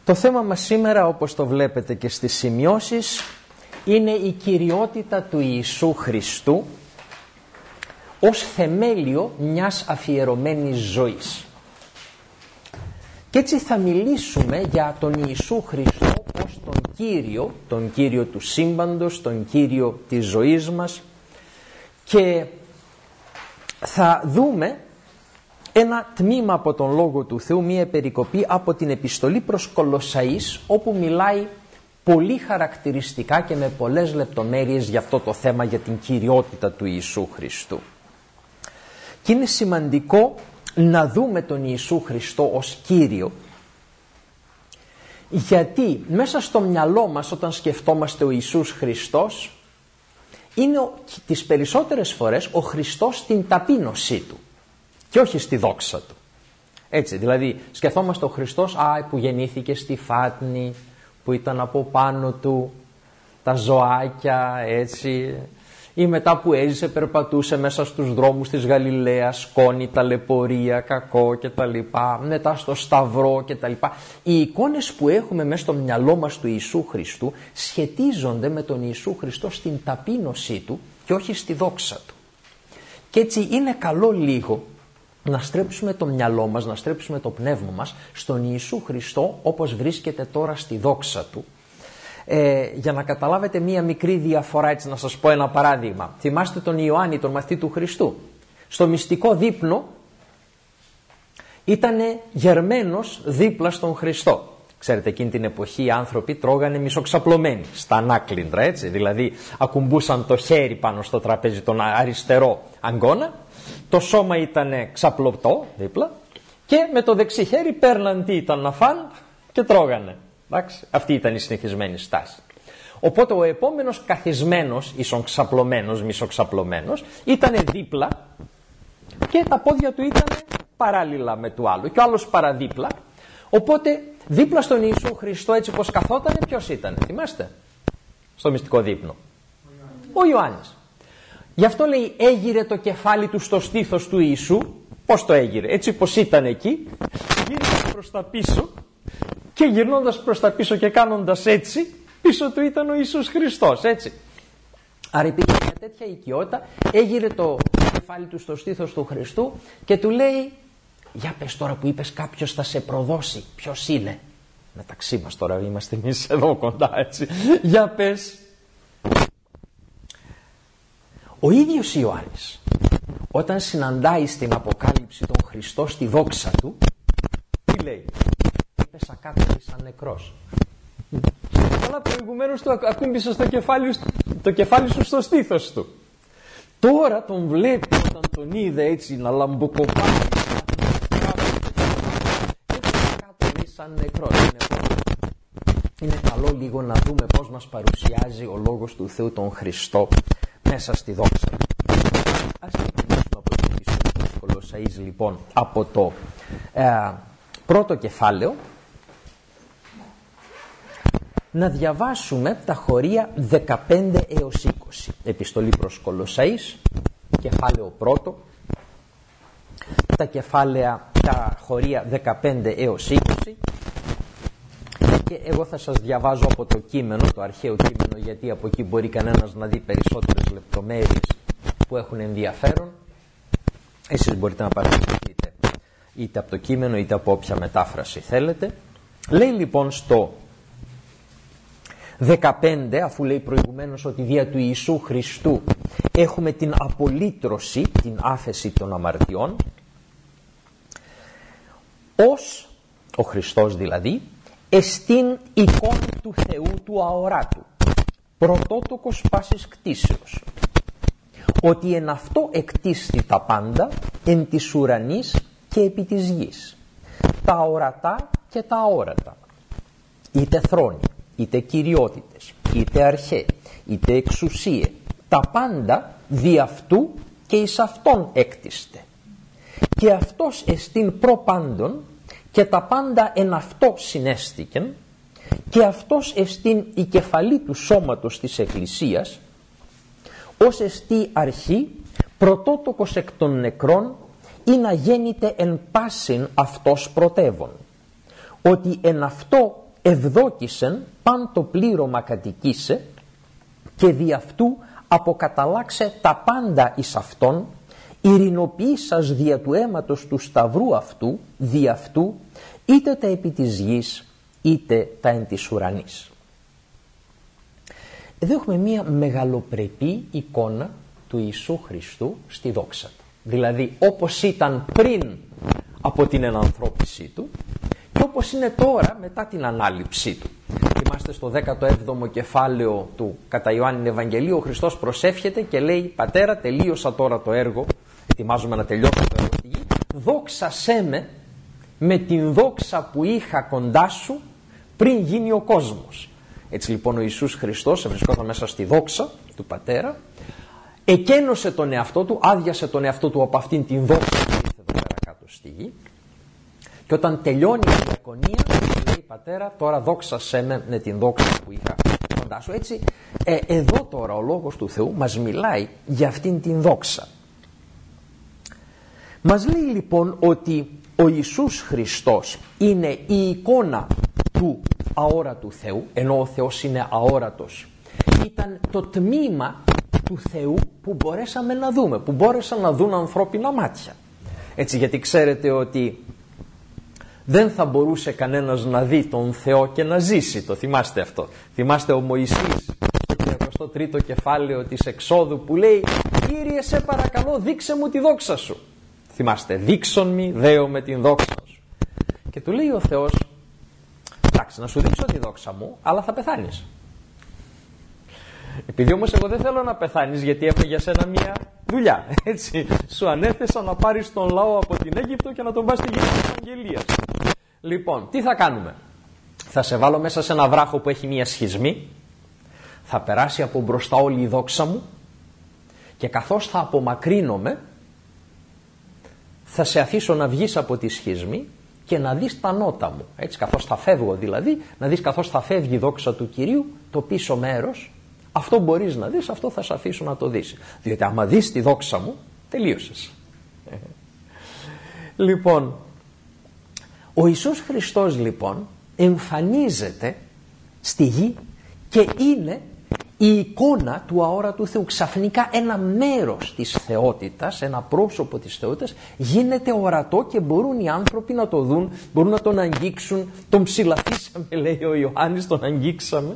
Το θέμα μας σήμερα, όπως το βλέπετε και στις σημειώσεις, είναι η κυριότητα του Ιησού Χριστού ως θεμέλιο μιας αφιερωμένης ζωής. Και έτσι θα μιλήσουμε για τον Ιησού Χριστό ως τον Κύριο του σύμπαντος, τον Κύριο της ζωής μας, και θα δούμε ένα τμήμα από τον Λόγο του Θεού, μία περικοπή από την επιστολή προς Κολοσσαείς, όπου μιλάει πολύ χαρακτηριστικά και με πολλές λεπτομέρειες για αυτό το θέμα, για την κυριότητα του Ιησού Χριστού. Και είναι σημαντικό να δούμε τον Ιησού Χριστό ως Κύριο, γιατί μέσα στο μυαλό μας όταν σκεφτόμαστε ο Ιησούς Χριστός, είναι τις περισσότερες φορές ο Χριστός στην ταπείνωσή του και όχι στη δόξα του. Έτσι, δηλαδή σκεφτόμαστε ο Χριστός που γεννήθηκε στη Φάτνη, που ήταν από πάνω του τα ζωάκια, έτσι, ή μετά που έζησε, περπατούσε μέσα στους δρόμους της Γαλιλαίας, σκόνη, ταλαιπωρία, κακό κτλ. Μετά στο Σταυρό κτλ. Οι εικόνες που έχουμε μέσα στο μυαλό μας του Ιησού Χριστού σχετίζονται με τον Ιησού Χριστό στην ταπείνωσή του και όχι στη δόξα του. Και έτσι είναι καλό λίγο να στρέψουμε το μυαλό μας, να στρέψουμε το πνεύμα μας στον Ιησού Χριστό όπως βρίσκεται τώρα στη δόξα του. Για να καταλάβετε μία μικρή διαφορά, έτσι να σας πω ένα παράδειγμα. Θυμάστε τον Ιωάννη, τον μαθητή του Χριστού? Στο μυστικό δείπνο ήταν γερμένος δίπλα στον Χριστό. Ξέρετε, εκείνη την εποχή οι άνθρωποι τρώγανε μισοξαπλωμένοι στα ανάκλυντρα, έτσι, δηλαδή ακουμπούσαν το χέρι πάνω στο τραπέζι, τον αριστερό αγκώνα, το σώμα ήταν ξαπλωτό δίπλα και με το δεξί χέρι παίρναν τι ήταν να φαν και τρώγανε. Εντάξει, αυτή ήταν η συνηθισμένη στάση. Οπότε ο επόμενος καθισμένος, ίσον ξαπλωμένος, μισοξαπλωμένος, ήταν δίπλα και τα πόδια του ήταν παράλληλα με του άλλου και ο άλλος παραδίπλα. Οπότε δίπλα στον Ιησού Χριστό, έτσι πως καθότανε, ποιος ήταν? Θυμάστε? Στο μυστικό δείπνο ο Ιωάννης. Γι' αυτό λέει έγειρε το κεφάλι του στο στήθος του Ιησού. Πώς το έγειρε? Έτσι πως ήταν εκεί, γύρισε προς τα πίσω και γυρνώντας προς τα πίσω και κάνοντας έτσι, πίσω του ήταν ο Ιησούς Χριστός, έτσι. Άρα υπήρχε μια τέτοια οικειότητα, έγειρε το κεφάλι του στο στήθος του Χριστού και του λέει, για πες τώρα που είπες κάποιος θα σε προδώσει, ποιος είναι? Μεταξύ μας τώρα είμαστε εμείς εδώ κοντά, έτσι. Για πες. Ο ίδιος Ιωάννης, όταν συναντάει στην Αποκάλυψη τον Χριστό στη δόξα του, τι λέει? Έπεσα κάτω σαν νεκρός. Αλλά προηγουμένως του ακούμπησε το κεφάλι σου στο στήθος του. Τώρα τον βλέπει, όταν τον είδε έτσι να λαμποκοπάει, έπεσα κάτω λέει σαν νεκρός. Είναι καλό λίγο να δούμε πώς μας παρουσιάζει ο Λόγος του Θεού τον Χριστό μέσα στη δόξα. Ας ξεκινήσουμε από την επιστολή της Κολοσσαείς, λοιπόν, από το πρώτο κεφάλαιο, να διαβάσουμε τα χωρία 15 έως 20. Επιστολή προς Κολοσσαείς, κεφάλαιο πρώτο, τα χωρία 15 έως 20, και εγώ θα σας διαβάζω από το κείμενο, το αρχαίο κείμενο, γιατί από εκεί μπορεί κανένας να δει περισσότερες λεπτομέρειες που έχουν ενδιαφέρον. Εσείς μπορείτε να παρακολουθείτε είτε από το κείμενο είτε από όποια μετάφραση θέλετε. Λέει λοιπόν στο 15, αφού λέει προηγουμένως ότι δια του Ιησού Χριστού έχουμε την απολύτρωση, την άφεση των αμαρτιών, ως ο Χριστός δηλαδή εστίν εικόν του Θεού του αοράτου, πρωτότοκος πάσης κτίσεως, ότι εν αυτό εκτίστη τα πάντα εν της ουρανής και επί της γης, τα ορατά και τα αόρατα, είτε θρόνοι, είτε κυριότητες, είτε αρχαί, είτε εξουσίε, τα πάντα δι' αυτού και εις αυτόν έκτιστε. Και αυτός εστίν προπάντων και τα πάντα εν αυτό συνέστηκεν, και αυτός εστίν η κεφαλή του σώματος της Εκκλησίας, ως εστί αρχή πρωτότοκος εκ των νεκρών, ή να γέννηται εν πάσιν αυτός πρωτεύων, ότι εν αυτό ευδόκησεν παν το πλήρωμα κατοικήσε και δι' αυτού αποκαταλάξε τα πάντα εις αυτόν, ειρηνοποιήσας δια του αίματος του σταυρού αυτού, δι' αυτού, είτε τα επί της γης, είτε τα εν της ουρανής. Εδώ έχουμε μία μεγαλοπρεπή εικόνα του Ιησού Χριστού στη δόξα του. Δηλαδή όπως ήταν πριν από την ενανθρώπισή του και όπως είναι τώρα μετά την ανάληψή του. Είμαστε στο 17ο κεφάλαιο του κατά Ιωάννην Ευαγγελίου. Ο Χριστός προσεύχεται και λέει: Πατέρα, τελείωσα τώρα το έργο, ετοιμάζομαι να τελειώσω το έργο στη γη, δόξασέ με την δόξα που είχα κοντά σου πριν γίνει ο κόσμος. Έτσι λοιπόν ο Ιησούς Χριστός βρισκόταν μέσα στη δόξα του Πατέρα, εκένωσε τον εαυτό του, άδειασε τον εαυτό του από αυτήν την δόξα που ήρθε εδώ πέρα κάτω στη γη, και όταν τελειώνει η διακονία λέει: Πατέρα, τώρα δόξασέ με την δόξα που είχα κοντά σου. Έτσι εδώ τώρα ο Λόγος του Θεού μας μιλάει για αυτήν την δόξα. Μας λέει λοιπόν ότι ο Ιησούς Χριστός είναι η εικόνα του αόρατου Θεού, ενώ ο Θεός είναι αόρατος. Ήταν το τμήμα του Θεού που μπορέσαμε να δούμε, που μπόρεσαν να δουν ανθρώπινα μάτια. Έτσι, γιατί ξέρετε ότι δεν θα μπορούσε κανένας να δει τον Θεό και να ζήσει. Το θυμάστε αυτό? Θυμάστε ο Μωυσής στο 33ο κεφάλαιο της Εξόδου που λέει: Κύριε, σε παρακαλώ, δείξε μου τη δόξα σου. Θυμάστε, δείξον μη δέω με την δόξα σου. Και του λέει ο Θεός: εντάξει, να σου δείξω τη δόξα μου, αλλά θα πεθάνεις. Επειδή όμως εγώ δεν θέλω να πεθάνεις, γιατί έχω για σένα μια δουλειά. Έτσι, σου ανέθεσα να πάρεις τον λαό από την Αίγυπτο και να τον πας στη γη της Ευαγγελίας. Λοιπόν, τι θα κάνουμε? Θα σε βάλω μέσα σε ένα βράχο που έχει μια σχισμή, θα περάσει από μπροστά όλη η δόξα μου και καθώς θα απομακρύνομαι, θα σε αφήσω να βγεις από τη σχισμή και να δεις τα νότα μου. Έτσι, καθώς θα φεύγω δηλαδή, να δεις καθώς θα φεύγει η δόξα του Κυρίου, το πίσω μέρος. Αυτό μπορείς να δεις, αυτό θα σε αφήσω να το δεις. Διότι άμα δεις τη δόξα μου, τελείωσες. Λοιπόν, ο Ιησούς Χριστός λοιπόν εμφανίζεται στη γη και είναι η εικόνα του αόρατου Θεού. Ξαφνικά ένα μέρος της θεότητας, ένα πρόσωπο της θεότητας γίνεται ορατό και μπορούν οι άνθρωποι να το δουν, μπορούν να τον αγγίξουν. Τον ψηλαφίσαμε, λέει ο Ιωάννης, τον αγγίξαμε.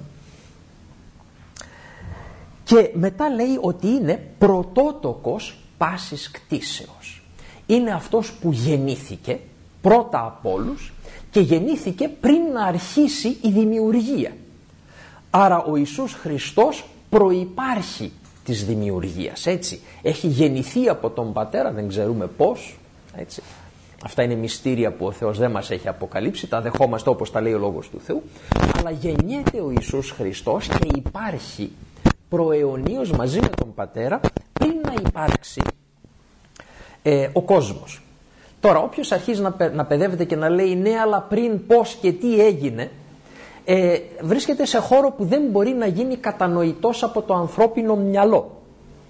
Και μετά λέει ότι είναι πρωτότοκος πάσης κτήσεως. Είναι αυτός που γεννήθηκε πρώτα από όλους και γεννήθηκε πριν να αρχίσει η δημιουργία. Άρα ο Ιησούς Χριστός προϋπάρχει της δημιουργίας, έτσι. Έχει γεννηθεί από τον Πατέρα, δεν ξέρουμε πώς, έτσι. Αυτά είναι μυστήρια που ο Θεός δεν μας έχει αποκαλύψει, τα δεχόμαστε όπως τα λέει ο Λόγος του Θεού, αλλά γεννιέται ο Ιησούς Χριστός και υπάρχει προαιωνίως μαζί με τον Πατέρα πριν να υπάρξει ο κόσμος. Τώρα όποιος αρχίζει να παιδεύεται και να λέει ναι, αλλά πριν πώς και τι έγινε, βρίσκεται σε χώρο που δεν μπορεί να γίνει κατανοητός από το ανθρώπινο μυαλό.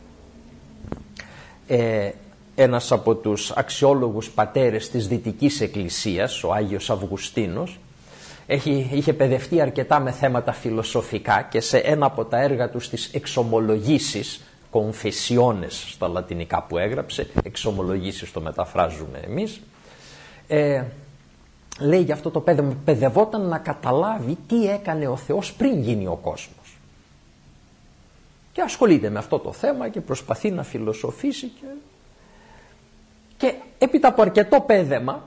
Ένας από τους αξιόλογους πατέρες της Δυτικής Εκκλησίας, ο Άγιος Αυγουστίνος, είχε παιδευτεί αρκετά με θέματα φιλοσοφικά και σε ένα από τα έργα του στις εξομολογήσεις, κομφεσιόνες στα λατινικά που έγραψε, εξομολογήσεις το μεταφράζουμε εμείς, λέει για αυτό το παιδεύμα, παιδευόταν να καταλάβει τι έκανε ο Θεός πριν γίνει ο κόσμος. Και ασχολείται με αυτό το θέμα και προσπαθεί να φιλοσοφήσει και έπειτα από αρκετό παιδεύμα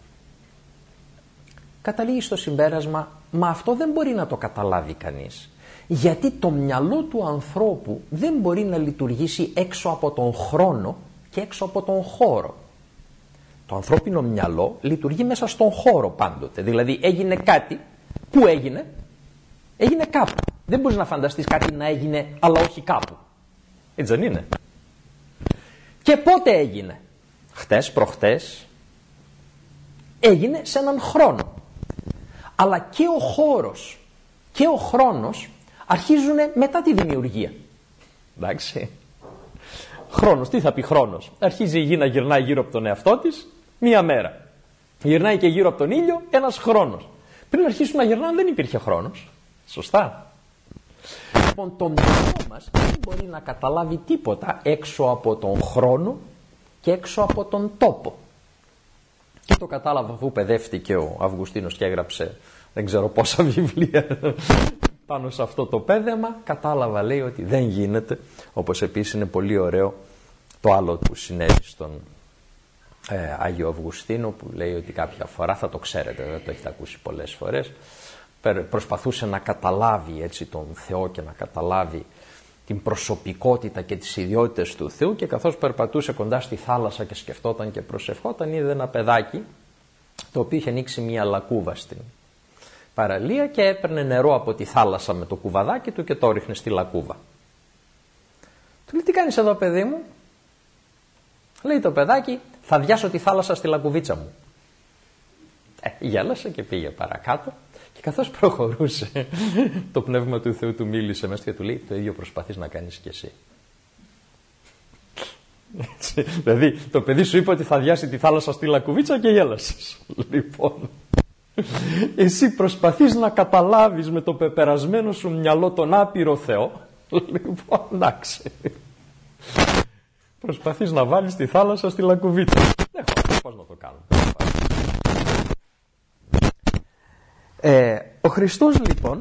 καταλήγει στο συμπέρασμα, μα αυτό δεν μπορεί να το καταλάβει κανείς. Γιατί το μυαλό του ανθρώπου δεν μπορεί να λειτουργήσει έξω από τον χρόνο και έξω από τον χώρο. Το ανθρώπινο μυαλό λειτουργεί μέσα στον χώρο πάντοτε. Δηλαδή έγινε κάτι, πού έγινε? Έγινε κάπου. Δεν μπορείς να φανταστείς κάτι να έγινε αλλά όχι κάπου. Έτσι δεν είναι? Και πότε έγινε? Χτες, προχτές? Έγινε σε έναν χρόνο. Αλλά και ο χώρος και ο χρόνος αρχίζουν μετά τη δημιουργία. Εντάξει. Χρόνος, τι θα πει χρόνος? Αρχίζει η γη να γυρνάει γύρω από τον εαυτό της μία μέρα. Γυρνάει και γύρω από τον ήλιο ένας χρόνος. Πριν αρχίσουν να γερνάνε δεν υπήρχε χρόνος. Σωστά. Λοιπόν, το μυαλό μας δεν μπορεί να καταλάβει τίποτα έξω από τον χρόνο και έξω από τον τόπο. Και το κατάλαβα αφού παιδεύτηκε ο Αυγουστίνος και έγραψε δεν ξέρω πόσα βιβλία πάνω σε αυτό το πέδεμα. Κατάλαβα, λέει, ότι δεν γίνεται. Όπως επίσης είναι πολύ ωραίο το άλλο που συνέβη στον Άγιο Αυγουστίνο, που λέει ότι κάποια φορά, θα το ξέρετε, δεν το έχετε ακούσει πολλές φορές, προσπαθούσε να καταλάβει έτσι τον Θεό και να καταλάβει την προσωπικότητα και τις ιδιότητες του Θεού, και καθώς περπατούσε κοντά στη θάλασσα και σκεφτόταν και προσευχόταν, είδε ένα παιδάκι το οποίο είχε ανοίξει μια λακκούβα στην παραλία και έπαιρνε νερό από τη θάλασσα με το κουβαδάκι του και το ρίχνε στη λακκούβα. Του λέει, τι κάνεις εδώ, παιδί μου? Λέει το παιδάκι, θα διάσω τη θάλασσα στη λακκουβίτσα μου. Γέλασε και πήγε παρακάτω, και καθώς προχωρούσε το Πνεύμα του Θεού του μίλησε μέσα και του λέει, το ίδιο προσπαθείς να κάνεις κι εσύ. Δηλαδή το παιδί σου είπε ότι θα διάσει τη θάλασσα στη λακκουβίτσα και γέλασες. Λοιπόν, εσύ προσπαθείς να καταλάβεις με το πεπερασμένο σου μυαλό τον άπειρο Θεό. Λοιπόν, εντάξει. Προσπαθείς να βάλεις τη θάλασσα στη λακκουβίτσα. Πώς να το κάνουμε. Ο Χριστός λοιπόν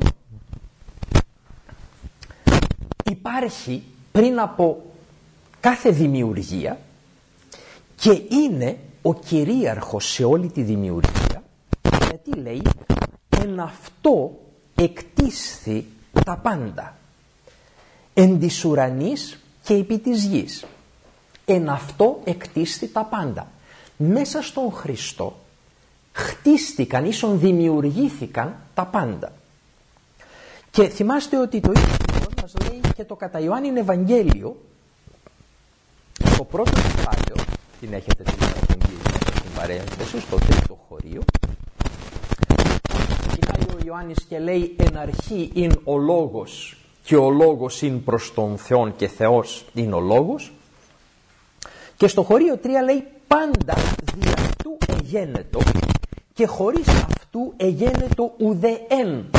υπάρχει πριν από κάθε δημιουργία και είναι ο κυρίαρχος σε όλη τη δημιουργία, γιατί λέει εν αυτό εκτίσθη τα πάντα εν της ουρανής και επί της γης. Εν αυτό εκτίσθη τα πάντα. Μέσα στον Χριστό χτίστηκαν, ίσον δημιουργήθηκαν τα πάντα. Και θυμάστε ότι το ίδιο μας λέει και το κατά Ιωάννην Ευαγγέλιο, το πρώτο κεφάλαιο, την έχετε στην παρένθεση, στο τρίτο χωρίο, ξεκινάει ο Ιωάννης και λέει εν αρχή ειν ο λόγος και ο λόγος ειν προς τον Θεόν και Θεός ειν ο λόγος, και στο χωρίο 3 λέει πάντα δι' αυτού εγένετο και χωρίς αυτού εγένετο ουδέεν.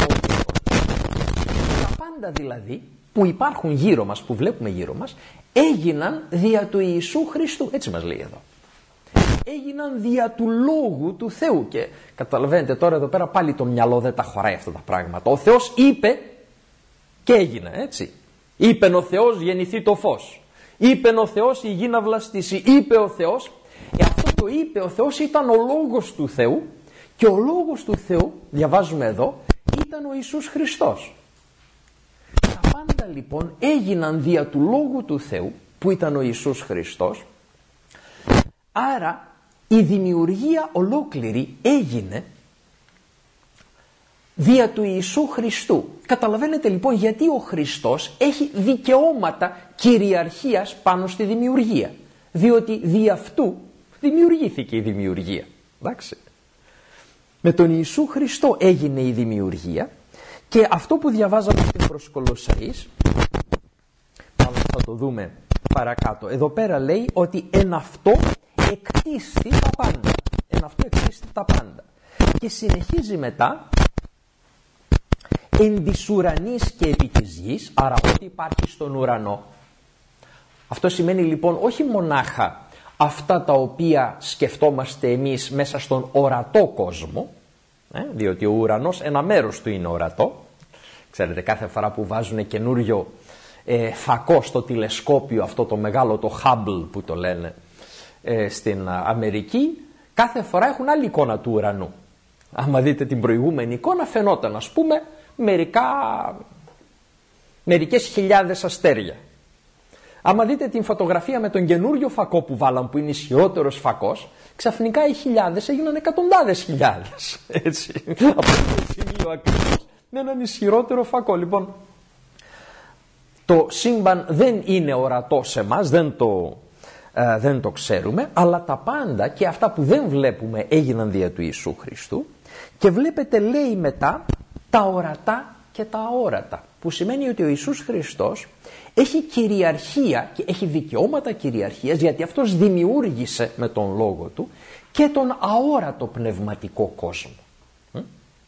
Τα πάντα δηλαδή που υπάρχουν γύρω μας, που βλέπουμε γύρω μας, έγιναν δια του Ιησού Χριστού. Έτσι μας λέει εδώ. Έγιναν δια του Λόγου του Θεού. Και καταλαβαίνετε τώρα εδώ πέρα πάλι το μυαλό δεν τα χωράει αυτά τα πράγματα. Ο Θεός είπε και έγινε, έτσι. Είπεν ο Θεός γεννηθεί το φως. Είπεν ο Θεός η γη να βλαστήσει. Είπε ο Θεός. Αυτό το είπε ο Θεός ήταν ο Λόγος του Θεού, και ο Λόγος του Θεού, διαβάζουμε εδώ, ήταν ο Ιησούς Χριστός. Τα πάντα λοιπόν έγιναν δια του Λόγου του Θεού, που ήταν ο Ιησούς Χριστός. Άρα η δημιουργία ολόκληρη έγινε δια του Ιησού Χριστού. Καταλαβαίνετε λοιπόν γιατί ο Χριστός έχει δικαιώματα κυριαρχίας πάνω στη δημιουργία. Διότι δι' αυτού δημιουργήθηκε η δημιουργία. Εντάξει. Με τον Ιησού Χριστό έγινε η δημιουργία, και αυτό που διαβάζαμε στην προς Κολοσσαείς, θα το δούμε παρακάτω. Εδώ πέρα λέει ότι εν αυτό εκτίστη τα πάντα. Εν αυτό εκτίστη τα πάντα. Και συνεχίζει μετά εν της ουρανής και επί της γης, άρα ό,τι υπάρχει στον ουρανό. Αυτό σημαίνει λοιπόν όχι μονάχα αυτά τα οποία σκεφτόμαστε εμείς μέσα στον ορατό κόσμο, διότι ο ουρανός ένα μέρος του είναι ορατό. Ξέρετε, κάθε φορά που βάζουν καινούριο φακό στο τηλεσκόπιο, αυτό το μεγάλο, το Hubble που το λένε στην Αμερική, κάθε φορά έχουν άλλη εικόνα του ουρανού. Άμα δείτε την προηγούμενη εικόνα, φαινόταν ας πούμε μερικές χιλιάδες αστέρια. Άμα δείτε την φωτογραφία με τον καινούριο φακό που βάλαν, που είναι ισχυρότερος φακός, ξαφνικά οι χιλιάδες έγιναν εκατοντάδες χιλιάδες. Έτσι, από το σημείο ακριβώς, με έναν ισχυρότερο φακό. Λοιπόν, το σύμπαν δεν είναι ορατό σε εμάς, δεν το ξέρουμε, αλλά τα πάντα και αυτά που δεν βλέπουμε έγιναν δια του Ιησού Χριστού. Και βλέπετε, λέει μετά, τα ορατά και τα αόρατα, που σημαίνει ότι ο Ιησούς Χριστός έχει κυριαρχία και έχει δικαιώματα κυριαρχίας, γιατί αυτός δημιούργησε με τον λόγο του και τον αόρατο πνευματικό κόσμο.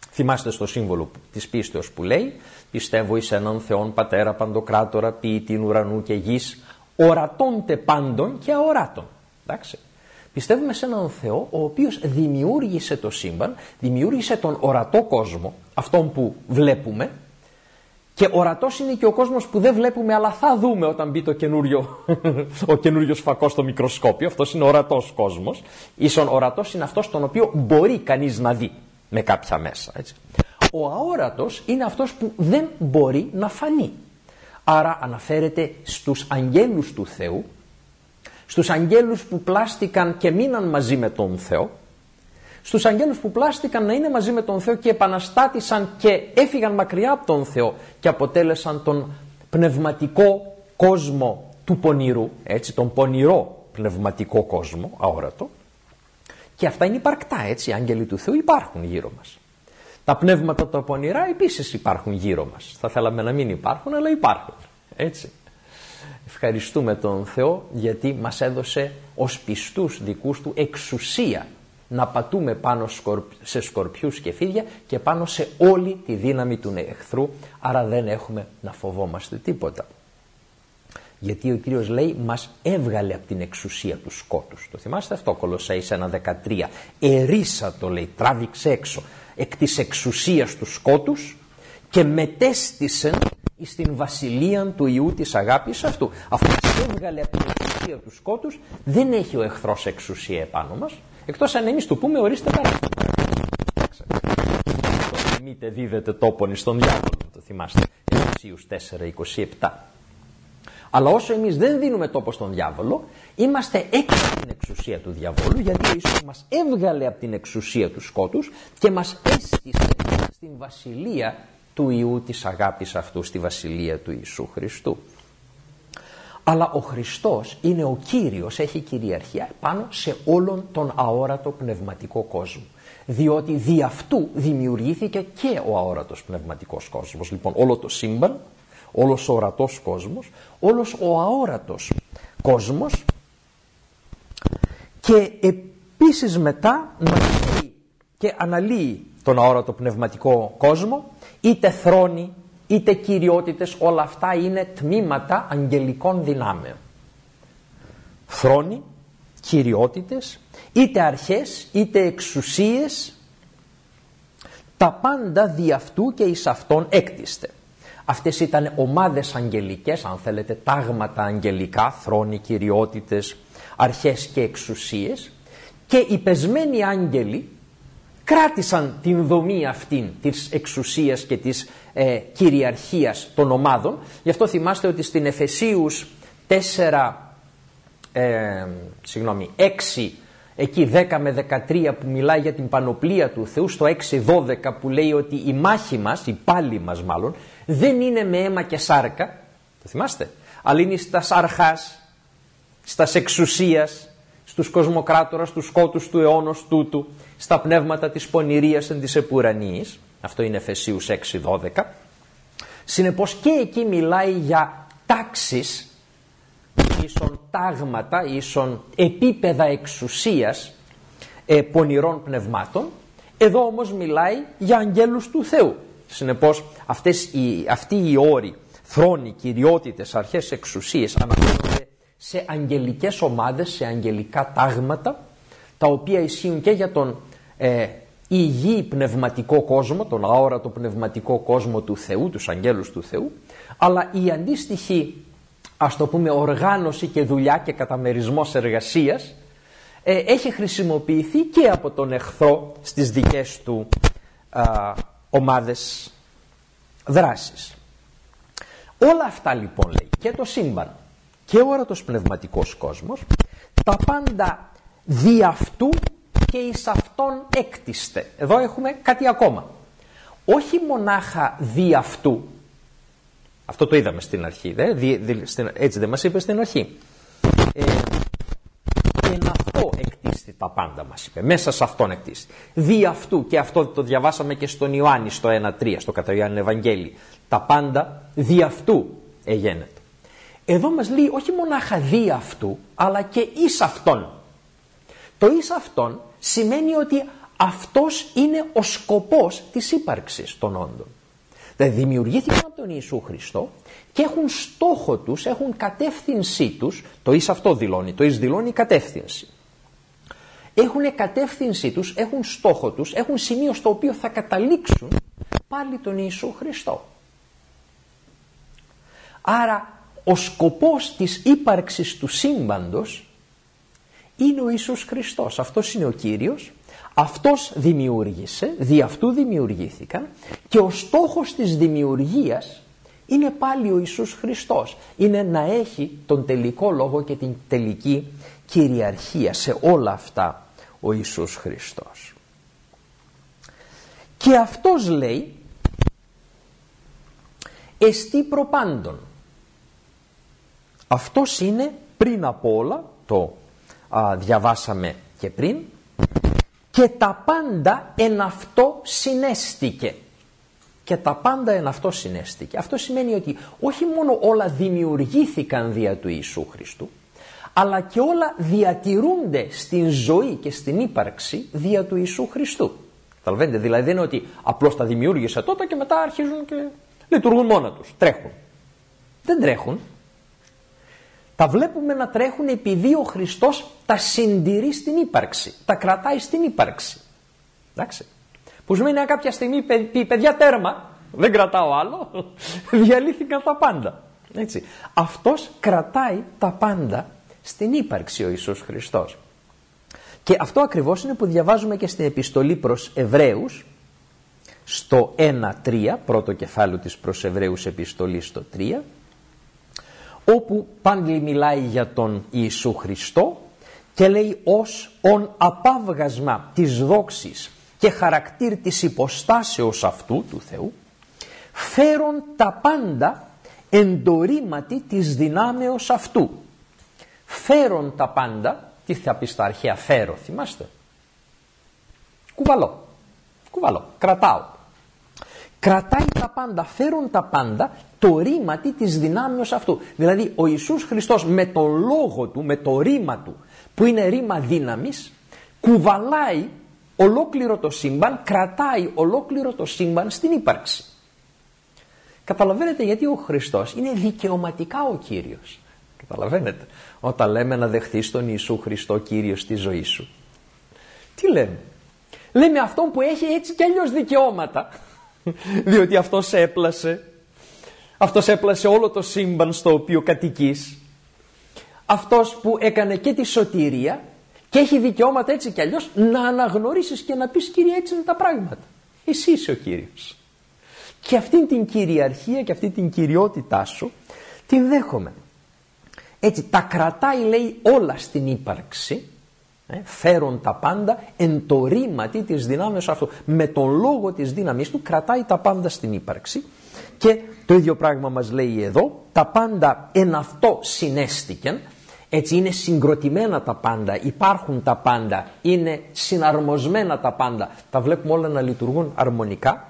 Θυμάστε στο σύμβολο της πίστεως που λέει «Πιστεύω εις έναν Θεόν Πατέρα Παντοκράτορα, ποιητήν ουρανού και γης, ορατώντε πάντων και αοράτων». Εντάξει. Πιστεύουμε σε έναν Θεό ο οποίος δημιούργησε το σύμπαν, δημιούργησε τον ορατό κόσμο, αυτόν που βλέπουμε, και ορατός είναι και ο κόσμος που δεν βλέπουμε, αλλά θα δούμε όταν μπει ο καινούριος φακός στο μικροσκόπιο. Αυτός είναι ο ορατός κόσμος. Ίσον ορατός είναι αυτός τον οποίο μπορεί κανείς να δει με κάποια μέσα. Έτσι. Ο αόρατος είναι αυτός που δεν μπορεί να φανεί. Άρα αναφέρεται στους αγγέλους του Θεού, στους αγγέλους που πλάστηκαν και μείναν μαζί με τον Θεό, στους αγγέλους που πλάστηκαν να είναι μαζί με τον Θεό και επαναστάτησαν και έφυγαν μακριά από τον Θεό και αποτέλεσαν τον πνευματικό κόσμο του πονηρού, έτσι, τον πονηρό πνευματικό κόσμο, αόρατο. Και αυτά είναι υπαρκτά, έτσι, οι άγγελοι του Θεού υπάρχουν γύρω μας. Τα πνεύματα τα πονηρά επίσης υπάρχουν γύρω μας. Θα θέλαμε να μην υπάρχουν, αλλά υπάρχουν, έτσι. Ευχαριστούμε τον Θεό γιατί μας έδωσε ως πιστούς δικούς του εξουσία να πατούμε πάνω σε σκορπιούς και φίδια και πάνω σε όλη τη δύναμη του εχθρού, άρα δεν έχουμε να φοβόμαστε τίποτα. Γιατί ο Κύριος λέει μας έβγαλε από την εξουσία του σκότους. Το θυμάστε αυτό, Κολοσσαείς 1:13. Ερίσα, το λέει, τράβηξε έξω εκ της εξουσίας του σκότους και μετέστησε στην βασιλεία του Υιού της αγάπης αυτού. Αυτό μας έβγαλε από την εξουσία του σκότους, δεν έχει ο εχθρός εξουσία επάνω μας, εκτός αν εμείς του πούμε ορίστε παράδειγμα. Μήτε δίδετε τόπον στον διάβολο, το θυμάστε, Εφεσίους 4:27. Αλλά όσο εμείς δεν δίνουμε τόπο στον διάβολο, είμαστε έξω από την εξουσία του διαβόλου, γιατί ο Ιησούς μας έβγαλε από την εξουσία του σκότους και μας έστησε στην βασιλεία του Υιού της αγάπης αυτού, στη βασιλεία του Ιησού Χριστού. Αλλά ο Χριστός είναι ο Κύριος, έχει κυριαρχία πάνω σε όλον τον αόρατο πνευματικό κόσμο. Διότι δι' αυτού δημιουργήθηκε και ο αόρατος πνευματικός κόσμος. Λοιπόν, όλο το σύμπαν, όλος ο ορατός κόσμος, όλος ο αόρατος κόσμος, και επίσης μετά μαθαίνει και αναλύει τον αόρατο πνευματικό κόσμο, είτε θρόνοι, είτε κυριότητες, όλα αυτά είναι τμήματα αγγελικών δυνάμεων. Θρόνοι, κυριότητες, είτε αρχές, είτε εξουσίες, τα πάντα δι' αυτού και εις αυτόν έκτιστε. Αυτές ήταν ομάδες αγγελικές, αν θέλετε, τάγματα αγγελικά, θρόνοι, κυριότητες, αρχές και εξουσίες, και οι πεσμένοι άγγελοι κράτησαν την δομή αυτήν της εξουσίας και της κυριαρχίας των ομάδων. Γι' αυτό θυμάστε ότι στην Εφεσίους 6, εκεί 10 με 13 που μιλάει για την πανοπλία του Θεού, στο 6:12 που λέει ότι η μάχη μας, η πάλη μας μάλλον, δεν είναι με αίμα και σάρκα, το θυμάστε, αλλά είναι στας αρχάς, στας εξουσίας, στους κοσμοκράτορας, στους σκότους του αιώνος τούτου, στα πνεύματα της πονηρίας εν της επουρανίης. Αυτό είναι Εφεσίους 6:12. Συνεπώς και εκεί μιλάει για τάξεις, ίσον τάγματα, ίσον επίπεδα εξουσίας πονηρών πνευμάτων. Εδώ όμως μιλάει για αγγέλους του Θεού. Συνεπώς αυτοί οι όροι, θρόνοι, κυριότητες, αρχές, εξουσίες, αναφέρονται σε αγγελικές ομάδες, σε αγγελικά τάγματα, τα οποία ισχύουν και για τον υγιή πνευματικό κόσμο, τον αόρατο πνευματικό κόσμο του Θεού, τους αγγέλους του Θεού, αλλά η αντίστοιχη, ας το πούμε, οργάνωση και δουλειά και καταμερισμός εργασίας έχει χρησιμοποιηθεί και από τον εχθρό στις δικές του ομάδες δράσης. Όλα αυτά λοιπόν, λέει, και το σύμπαν και ο όρατος πνευματικός κόσμος, τα πάντα δι' αυτού και εις αυτόν έκτιστε. Εδώ έχουμε κάτι ακόμα. Όχι μονάχα δι' αυτού, αυτό το είδαμε στην αρχή, έτσι δεν μας είπε στην αρχή. Εν αυτό εκτίστη τα πάντα, μας είπε, μέσα σε αυτόν εκτίστη. Δι' αυτού, και αυτό το διαβάσαμε και στον Ιωάννη στο 1:3, στο κατά Ιωάννη Ευαγγέλη. Τα πάντα δι' αυτού εγένετο. Εδώ μας λέει όχι μονάχα δι' αυτού, αλλά και εις αυτόν. Το εις αυτόν σημαίνει ότι αυτός είναι ο σκοπός της ύπαρξης των όντων. Δηλαδή δημιουργήθηκαν από τον Ιησού Χριστό και έχουν στόχο τους, έχουν κατεύθυνσή τους, το εις αυτό δηλώνει, το εις δηλώνει κατεύθυνση. Έχουν κατεύθυνσή τους, έχουν στόχο τους, έχουν σημείο στο οποίο θα καταλήξουν πάλι τον Ιησού Χριστό. Άρα ο σκοπός της ύπαρξης του σύμπαντος είναι ο Ιησούς Χριστός. Αυτός είναι ο Κύριος, αυτός δημιούργησε, δι' αυτού δημιουργήθηκαν και ο στόχος της δημιουργίας είναι πάλι ο Ιησούς Χριστός. Είναι να έχει τον τελικό λόγο και την τελική κυριαρχία σε όλα αυτά ο Ιησούς Χριστός. Και αυτός λέει εστί προπάντων. Αυτός είναι πριν απ' όλα, το διαβάσαμε και πριν, και τα πάντα εν αυτό συνέστηκε. Και τα πάντα εν αυτό συνέστηκε. Αυτό σημαίνει ότι όχι μόνο όλα δημιουργήθηκαν δια του Ιησού Χριστού, αλλά και όλα διατηρούνται στην ζωή και στην ύπαρξη δια του Ιησού Χριστού. Καταλαβαίνετε, δηλαδή δεν είναι ότι απλώς τα δημιούργησε τότε και μετά αρχίζουν και λειτουργούν μόνα τους, τρέχουν. Δεν τρέχουν. Τα βλέπουμε να τρέχουν επειδή ο Χριστός τα συντηρεί στην ύπαρξη, τα κρατάει στην ύπαρξη. Εντάξει. Που σημαίνει αν κάποια στιγμή πει παιδιά τέρμα, δεν κρατάω άλλο, διαλύθηκαν τα πάντα. Έτσι. Αυτός κρατάει τα πάντα στην ύπαρξη ο Ιησούς Χριστός. Και αυτό ακριβώς είναι που διαβάζουμε και στην επιστολή προς Εβραίους, στο 1-3, πρώτο κεφάλαιο της προς Εβραίους επιστολή στο 3, όπου πάλι μιλάει για τον Ιησού Χριστό και λέει ως ον απάβγασμα της δόξης και χαρακτήρ της υποστάσεως αυτού του Θεού, φέρον τα πάντα εν το ρήματι της δυνάμεως αυτού. Φέρον τα πάντα, τι θα πει στα αρχαία φέρω, θυμάστε? Κουβαλώ, κρατάω. Κρατάει τα πάντα, φέρουν τα πάντα το ρήματι της δυνάμεως αυτού. Δηλαδή ο Ιησούς Χριστός με το λόγο του, με το ρήμα του που είναι ρήμα δύναμης, κουβαλάει ολόκληρο το σύμπαν, κρατάει ολόκληρο το σύμπαν στην ύπαρξη. Καταλαβαίνετε γιατί ο Χριστός είναι δικαιωματικά ο Κύριος. Καταλαβαίνετε, όταν λέμε να δεχθείς τον Ιησού Χριστό Κύριο στη ζωή σου, τι λέμε? Λέμε αυτόν που έχει έτσι κι αλλιώς δικαιώματα, διότι αυτός έπλασε όλο το σύμπαν στο οποίο κατοικείς, αυτός που έκανε και τη σωτηρία και έχει δικαιώματα έτσι κι αλλιώς να αναγνωρίσεις και να πεις Κύριε έτσι είναι τα πράγματα, εσύ είσαι ο Κύριος. Και αυτήν την κυριαρχία και αυτή την κυριότητά σου την δέχομαι. Έτσι τα κρατάει λέει όλα στην ύπαρξη, φέρουν τα πάντα εν το ρήματι της δυνάμεως αυτού. Με τον λόγο της δύναμης του κρατάει τα πάντα στην ύπαρξη και το ίδιο πράγμα μας λέει εδώ, τα πάντα εν αυτό συνέστηκεν. Έτσι είναι συγκροτημένα τα πάντα, υπάρχουν τα πάντα, είναι συναρμοσμένα τα πάντα, τα βλέπουμε όλα να λειτουργούν αρμονικά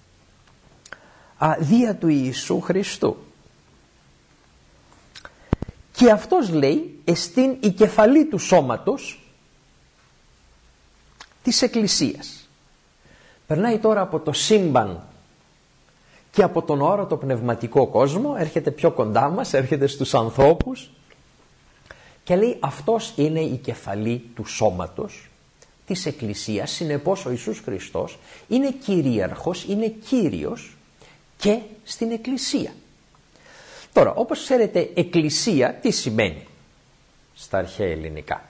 δια του Ιησού Χριστού. Και αυτός λέει εστίν η κεφαλή του σώματος της Εκκλησίας. Περνάει τώρα από το σύμπαν και από τον όρατο πνευματικό κόσμο, έρχεται πιο κοντά μας, έρχεται στους ανθρώπους και λέει αυτός είναι η κεφαλή του σώματος της Εκκλησίας. Συνεπώς ο Ιησούς Χριστός είναι κυρίαρχος, είναι Κύριος και στην Εκκλησία. Τώρα, όπως ξέρετε, Εκκλησία τι σημαίνει στα αρχαία ελληνικά?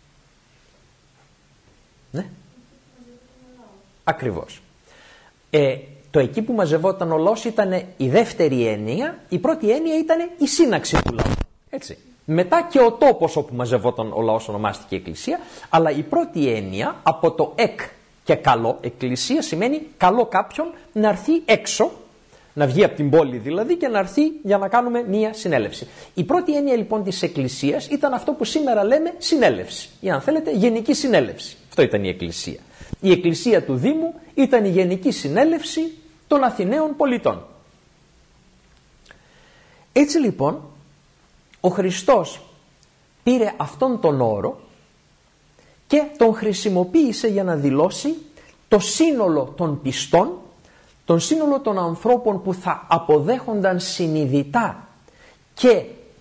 Ναι, ακριβώς. Το εκεί που μαζευόταν ο λαός ήταν η δεύτερη έννοια, η πρώτη έννοια ήταν η σύναξη του λαού. Έτσι. Μετά και ο τόπος όπου μαζευόταν ο λαός ονομάστηκε Εκκλησία, αλλά η πρώτη έννοια από το εκ και καλό, Εκκλησία σημαίνει καλό κάποιον να έρθει έξω, να βγει από την πόλη δηλαδή και να έρθει για να κάνουμε μία συνέλευση. Η πρώτη έννοια λοιπόν της Εκκλησίας ήταν αυτό που σήμερα λέμε συνέλευση ή αν θέλετε γενική συνέλευση. Αυτό ήταν η Εκκλησία. Η Εκκλησία του Δήμου ήταν η γενική συνέλευση των Αθηναίων πολιτών. Έτσι λοιπόν ο Χριστός πήρε αυτόν τον όρο και τον χρησιμοποίησε για να δηλώσει το σύνολο των πιστών, τον σύνολο των ανθρώπων που θα αποδέχονταν συνειδητά και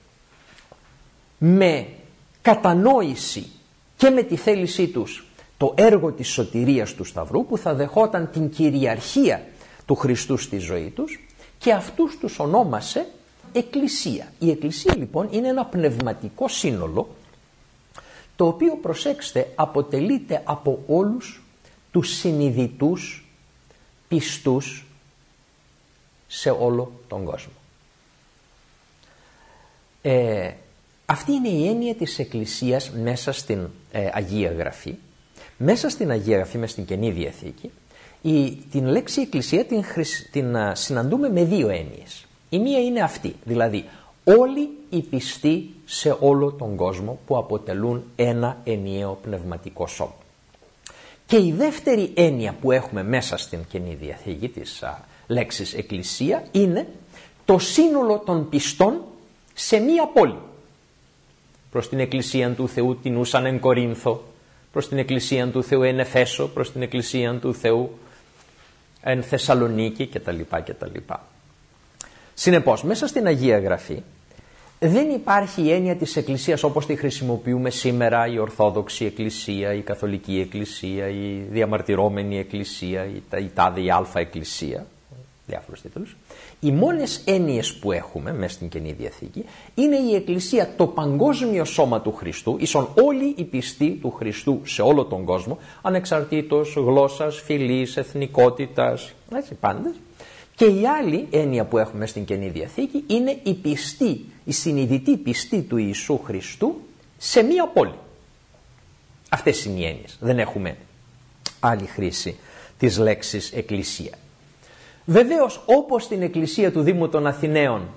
με κατανόηση και με τη θέλησή τους το έργο της σωτηρίας του Σταυρού, που θα δεχόταν την κυριαρχία του Χριστού στη ζωή τους, και αυτούς τους ονόμασε Εκκλησία. Η Εκκλησία λοιπόν είναι ένα πνευματικό σύνολο, το οποίο, προσέξτε, αποτελείται από όλους τους συνειδητούς πιστούς σε όλο τον κόσμο. Αυτή είναι η έννοια της Εκκλησίας μέσα στην Αγία Γραφή. Μέσα στην Αγία Γραφή, μέσα στην Καινή Διαθήκη, την λέξη Εκκλησία την συναντούμε με δύο έννοιες. Η μία είναι αυτή, δηλαδή όλοι οι πιστοί σε όλο τον κόσμο που αποτελούν ένα ενιαίο πνευματικό σώμα. Και η δεύτερη έννοια που έχουμε μέσα στην Καινή Διαθήκη της λέξης Εκκλησία είναι το σύνολο των πιστών σε μία πόλη. Προς την Εκκλησία του Θεού την ούσαν εν Κορίνθο, προς την Εκκλησία του Θεού εν Εφέσο, προς την Εκκλησία του Θεού εν Θεσσαλονίκη κτλ. Συνεπώς, μέσα στην Αγία Γραφή δεν υπάρχει η έννοια της Εκκλησίας όπως τη χρησιμοποιούμε σήμερα, η Ορθόδοξη Εκκλησία, η Καθολική Εκκλησία, η Διαμαρτυρώμενη Εκκλησία, η τάδε η Αλφα Εκκλησία, διάφορους τίτλους. Οι μόνες έννοιες που έχουμε μέσα στην Καινή Διαθήκη είναι η Εκκλησία, το παγκόσμιο σώμα του Χριστού, ίσον όλοι οι πιστοί του Χριστού σε όλο τον κόσμο, ανεξαρτήτως γλώσσας, φυλής, εθνικότητας, έτσι πάντες. Και η άλλη έννοια που έχουμε στην Καινή Διαθήκη είναι η πιστή, η συνειδητή πιστή του Ιησού Χριστού σε μία πόλη. Αυτές είναι οι έννοιες. Δεν έχουμε άλλη χρήση της λέξης Εκκλησία. Βεβαίως, όπως στην Εκκλησία του Δήμου των Αθηναίων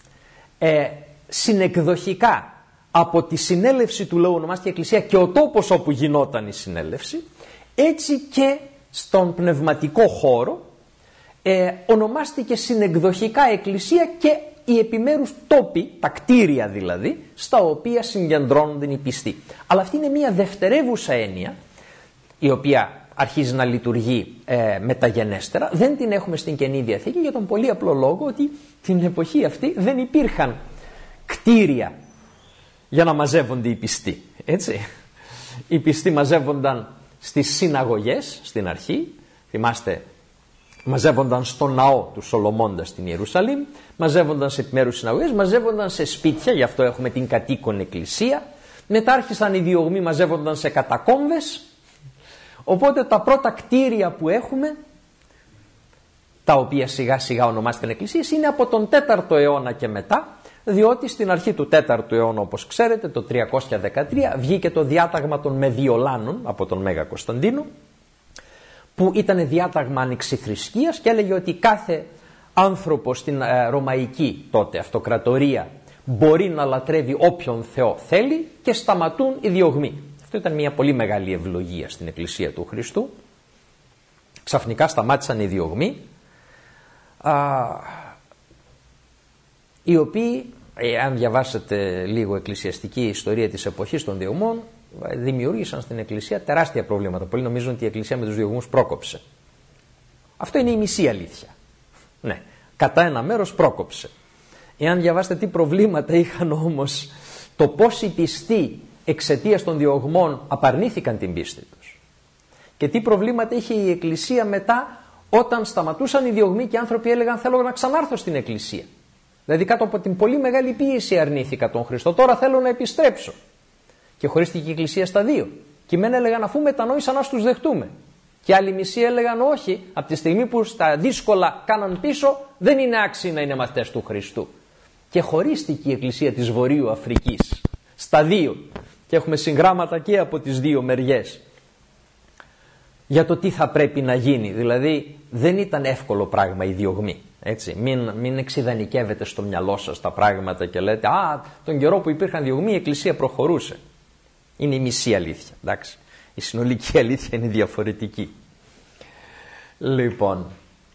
συνεκδοχικά από τη συνέλευση του λαού ονομάστηκε Εκκλησία και ο τόπος όπου γινόταν η συνέλευση, έτσι και στον πνευματικό χώρο ονομάστηκε συνεκδοχικά Εκκλησία και οι επιμέρους τόποι, τα κτίρια δηλαδή, στα οποία συγκεντρώνονται οι πιστοί. Αλλά αυτή είναι μια δευτερεύουσα έννοια, η οποία αρχίζει να λειτουργεί μεταγενέστερα. Δεν την έχουμε στην Καινή Διαθήκη για τον πολύ απλό λόγο ότι την εποχή αυτή δεν υπήρχαν κτίρια για να μαζεύονται οι πιστοί. Έτσι. Οι πιστοί μαζεύονταν στις συναγωγές στην αρχή, θυμάστε, μαζεύονταν στο ναό του Σολομώντα στην Ιερουσαλήμ, μαζεύονταν σε επιμέρους συναγωγές, μαζεύονταν σε σπίτια, γι' αυτό έχουμε την κατοίκον εκκλησία. Μετά άρχισαν οι διωγμοί, μαζεύονταν σε κατακόμβες. Οπότε τα πρώτα κτίρια που έχουμε, τα οποία σιγά σιγά ονομάστηκαν εκκλησίες, είναι από τον 4ο αιώνα και μετά, διότι στην αρχή του 4ου αιώνα, όπως ξέρετε, το 313, βγήκε το διάταγμα των Μεδιολάνων από τον Μέγα Κωνσταντίνο, που ήταν διάταγμα ανεξιθρησκείας και έλεγε ότι κάθε άνθρωπος στην Ρωμαϊκή τότε αυτοκρατορία μπορεί να λατρεύει όποιον Θεό θέλει και σταματούν οι διωγμοί. Αυτό ήταν μια πολύ μεγάλη ευλογία στην Εκκλησία του Χριστού. Ξαφνικά σταμάτησαν οι διωγμοί, οι οποίοι, αν διαβάσετε λίγο εκκλησιαστική ιστορία της εποχής των διωγμών, δημιούργησαν στην Εκκλησία τεράστια προβλήματα. Πολλοί νομίζουν ότι η Εκκλησία με τους διωγμούς πρόκοψε. Αυτό είναι η μισή αλήθεια. Ναι, κατά ένα μέρος πρόκοψε. Εάν διαβάσετε τι προβλήματα είχαν όμως, το πώς οι πιστοί εξαιτίας των διωγμών απαρνήθηκαν την πίστη τους και τι προβλήματα είχε η Εκκλησία μετά όταν σταματούσαν οι διωγμοί και οι άνθρωποι έλεγαν θέλω να ξανάρθω στην Εκκλησία. Δηλαδή κάτω από την πολύ μεγάλη πίεση αρνήθηκα τον Χριστό, τώρα θέλω να επιστρέψω. Και χωρίστηκε η Εκκλησία στα δύο. Και μεν έλεγαν αφού μετανόησαν ας τους δεχτούμε. Και άλλοι μισοί έλεγαν όχι, από τη στιγμή που στα δύσκολα κάναν πίσω δεν είναι άξιοι να είναι μαθητές του Χριστού. Και χωρίστηκε η Εκκλησία της Βορείου Αφρικής στα δύο. Και έχουμε συγγράμματα και από τις δύο μεριές για το τι θα πρέπει να γίνει. Δηλαδή δεν ήταν εύκολο πράγμα η διωγμή. Έτσι. Μην εξιδανικεύετε στο μυαλό σας τα πράγματα και λέτε τον καιρό που υπήρχαν διωγμοί η Εκκλησία προχωρούσε. Είναι η μισή αλήθεια. Εντάξει. Η συνολική αλήθεια είναι διαφορετική. Λοιπόν,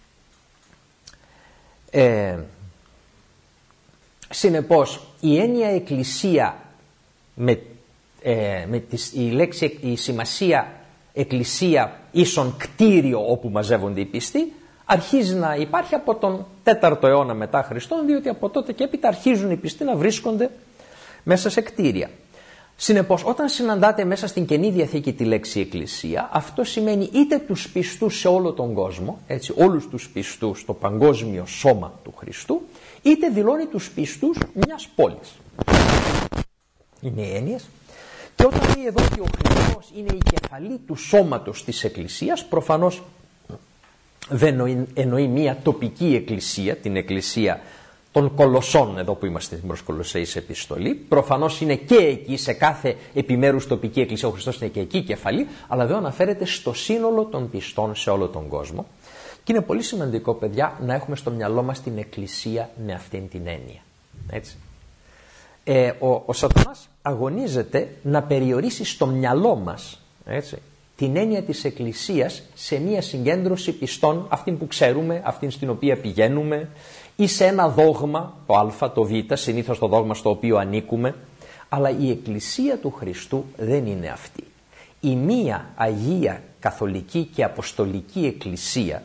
συνεπώς η έννοια Εκκλησία η σημασία εκκλησία ίσον κτίριο όπου μαζεύονται οι πιστοί, αρχίζει να υπάρχει από τον 4ο αιώνα μετά Χριστόν, διότι από τότε και έπειτα αρχίζουν οι πιστοί να βρίσκονται μέσα σε κτίρια. Συνεπώς, όταν συναντάτε μέσα στην Καινή Διαθήκη τη λέξη εκκλησία, αυτό σημαίνει είτε τους πιστούς σε όλο τον κόσμο, έτσι, όλους τους πιστούς στο παγκόσμιο σώμα του Χριστού, είτε δηλώνει τους πιστούς μιας πόλης. Είναι οι έννοιες. Και όταν λέει εδώ ότι ο Χριστός είναι η κεφαλή του σώματος της εκκλησίας, προφανώς δεν εννοεί μια τοπική εκκλησία, την εκκλησία των Κολοσσών, εδώ που είμαστε στην προς Κολοσσέης επιστολή. Προφανώς είναι και εκεί, σε κάθε επιμέρους τοπική εκκλησία, ο Χριστός είναι και εκεί κεφαλή, αλλά εδώ αναφέρεται στο σύνολο των πιστών σε όλο τον κόσμο. Και είναι πολύ σημαντικό, παιδιά, να έχουμε στο μυαλό μας την εκκλησία με αυτήν την έννοια. Έτσι. Ο Σατανάς αγωνίζεται να περιορίσει στο μυαλό μας, έτσι, την έννοια της εκκλησίας σε μια συγκέντρωση πιστών, αυτήν που ξέρουμε, αυτήν στην οποία πηγαίνουμε, ή σε ένα δόγμα, το α, το β, συνήθως το δόγμα στο οποίο ανήκουμε. Αλλά η εκκλησία του Χριστού δεν είναι αυτή. Η μία Αγία Καθολική και Αποστολική Εκκλησία,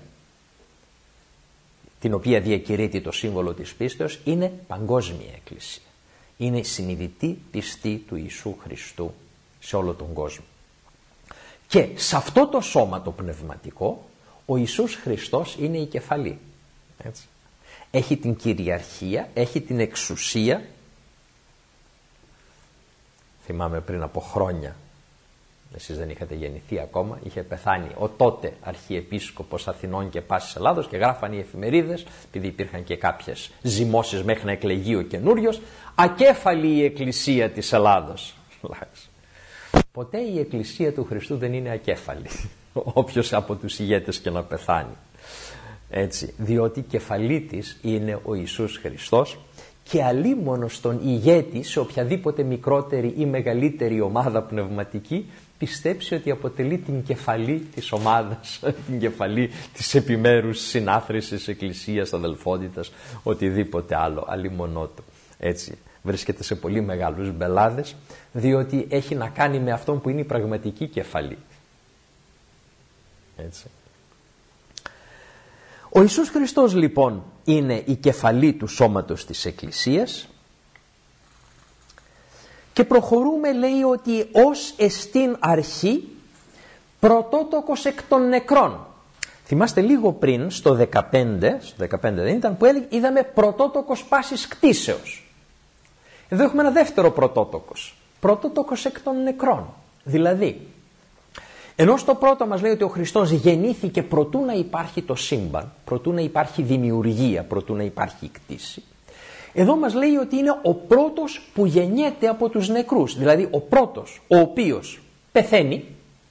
την οποία διακηρύττει το σύμβολο της πίστεως, είναι παγκόσμια εκκλησία. Είναι η συνειδητή πιστή του Ιησού Χριστού σε όλο τον κόσμο. Και σε αυτό το σώμα το πνευματικό, ο Ιησούς Χριστός είναι η κεφαλή. Έτσι. Έχει την κυριαρχία, έχει την εξουσία. Θυμάμαι πριν από χρόνια, εσείς δεν είχατε γεννηθεί ακόμα, είχε πεθάνει ο τότε Αρχιεπίσκοπος Αθηνών και Πάσης Ελλάδος και γράφανε οι εφημερίδες, επειδή υπήρχαν και κάποιες ζυμώσεις μέχρι να εκλεγεί ο καινούριος, ακέφαλη η Εκκλησία της Ελλάδος. Ποτέ η Εκκλησία του Χριστού δεν είναι ακέφαλη, όποιος από τους ηγέτες και να πεθάνει. Έτσι, διότι κεφαλή της είναι ο Ιησούς Χριστός και αλίμονο στον ηγέτη σε οποιαδήποτε μικρότερη ή μεγαλύτερη ομάδα πνευματική πιστέψει ότι αποτελεί την κεφαλή της ομάδας, την κεφαλή της επιμέρους συνάθρησης, εκκλησίας, αδελφότητας, οτιδήποτε άλλο, αλίμονό του. Έτσι, βρίσκεται σε πολύ μεγάλους μπελάδες, διότι έχει να κάνει με αυτόν που είναι η πραγματική κεφαλή. Έτσι. Ο Ιησούς Χριστός λοιπόν είναι η κεφαλή του σώματος της Εκκλησίας και προχωρούμε, λέει, ότι ως εστίν αρχή πρωτότοκος εκ των νεκρών. Θυμάστε λίγο πριν στο 15 δεν ήταν, που είδαμε πρωτότοκος πάσης κτήσεως. Εδώ έχουμε ένα δεύτερο πρωτότοκος εκ των νεκρών. Δηλαδή, ενώ στο πρώτο μας λέει ότι ο Χριστός γεννήθηκε προτού να υπάρχει το σύμπαν, προτού να υπάρχει δημιουργία, προτού να υπάρχει κτήση, εδώ μας λέει ότι είναι ο πρώτος που γεννιέται από τους νεκρούς. Δηλαδή ο πρώτος ο οποίος πεθαίνει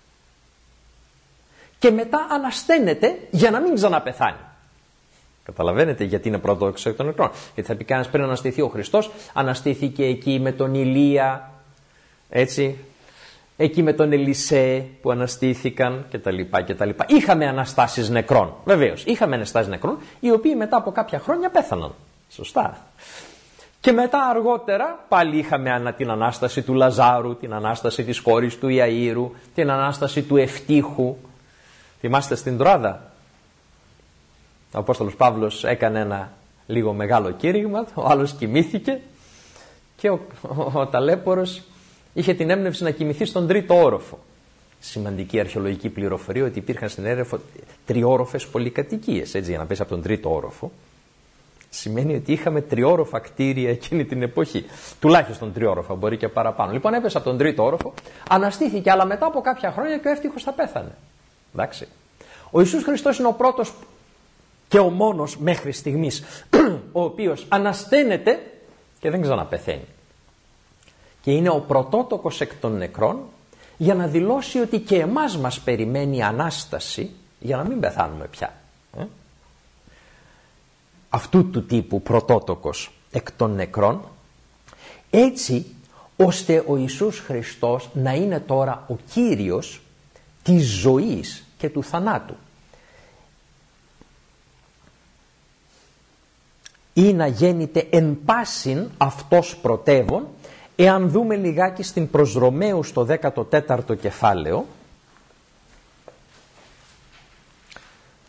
και μετά ανασταίνεται για να μην ξαναπεθάνει. Καταλαβαίνετε γιατί είναι πρωτότοκος εκ των νεκρών? Γιατί θα πει κανένας, πριν αναστηθεί ο Χριστός, αναστήθηκε εκεί με τον Ηλία, έτσι, εκεί με τον Ελισέ που αναστήθηκαν κτλ. Είχαμε αναστάσεις νεκρών, βεβαίως, είχαμε αναστάσεις νεκρών, οι οποίοι μετά από κάποια χρόνια πέθαναν. Σωστά. Και μετά αργότερα πάλι είχαμε την Ανάσταση του Λαζάρου, την Ανάσταση της κόρης του Ιαΐρου, την Ανάσταση του Ευτύχου. Θυμάστε στην Τροάδα? Ο Απόστολος Παύλος έκανε ένα λίγο μεγάλο κήρυγμα, ο άλλος κοιμήθηκε και ο ταλέπορος είχε την έμπνευση να κοιμηθεί στον τρίτο όροφο. Σημαντική αρχαιολογική πληροφορία ότι υπήρχαν στην έρευνα τριόροφες πολυκατοικίες. Έτσι, για να πέσει από τον τρίτο όροφο, σημαίνει ότι είχαμε τριόροφα κτίρια εκείνη την εποχή. Τουλάχιστον τριόροφα, μπορεί και παραπάνω. Λοιπόν, έπεσε από τον τρίτο όροφο, αναστήθηκε, αλλά μετά από κάποια χρόνια και ο εύτυχος θα πέθανε. Εντάξει. Ο Ιησούς Χριστός είναι ο πρώτος και ο μόνος μέχρι στιγμής ο οποίος ανασταίνεται και δεν ξαναπεθαίνει. Και είναι ο πρωτότοκος εκ των νεκρών για να δηλώσει ότι και εμάς μας περιμένει Ανάσταση για να μην πεθάνουμε πια. Αυτού του τύπου πρωτότοκος εκ των νεκρών, έτσι ώστε ο Ιησούς Χριστός να είναι τώρα ο Κύριος της ζωής και του θανάτου. Ή να γέννηται εν πάσιν αυτός πρωτεύων. Εάν δούμε λιγάκι στην προς Ρωμαίους το 14ο κεφάλαιο,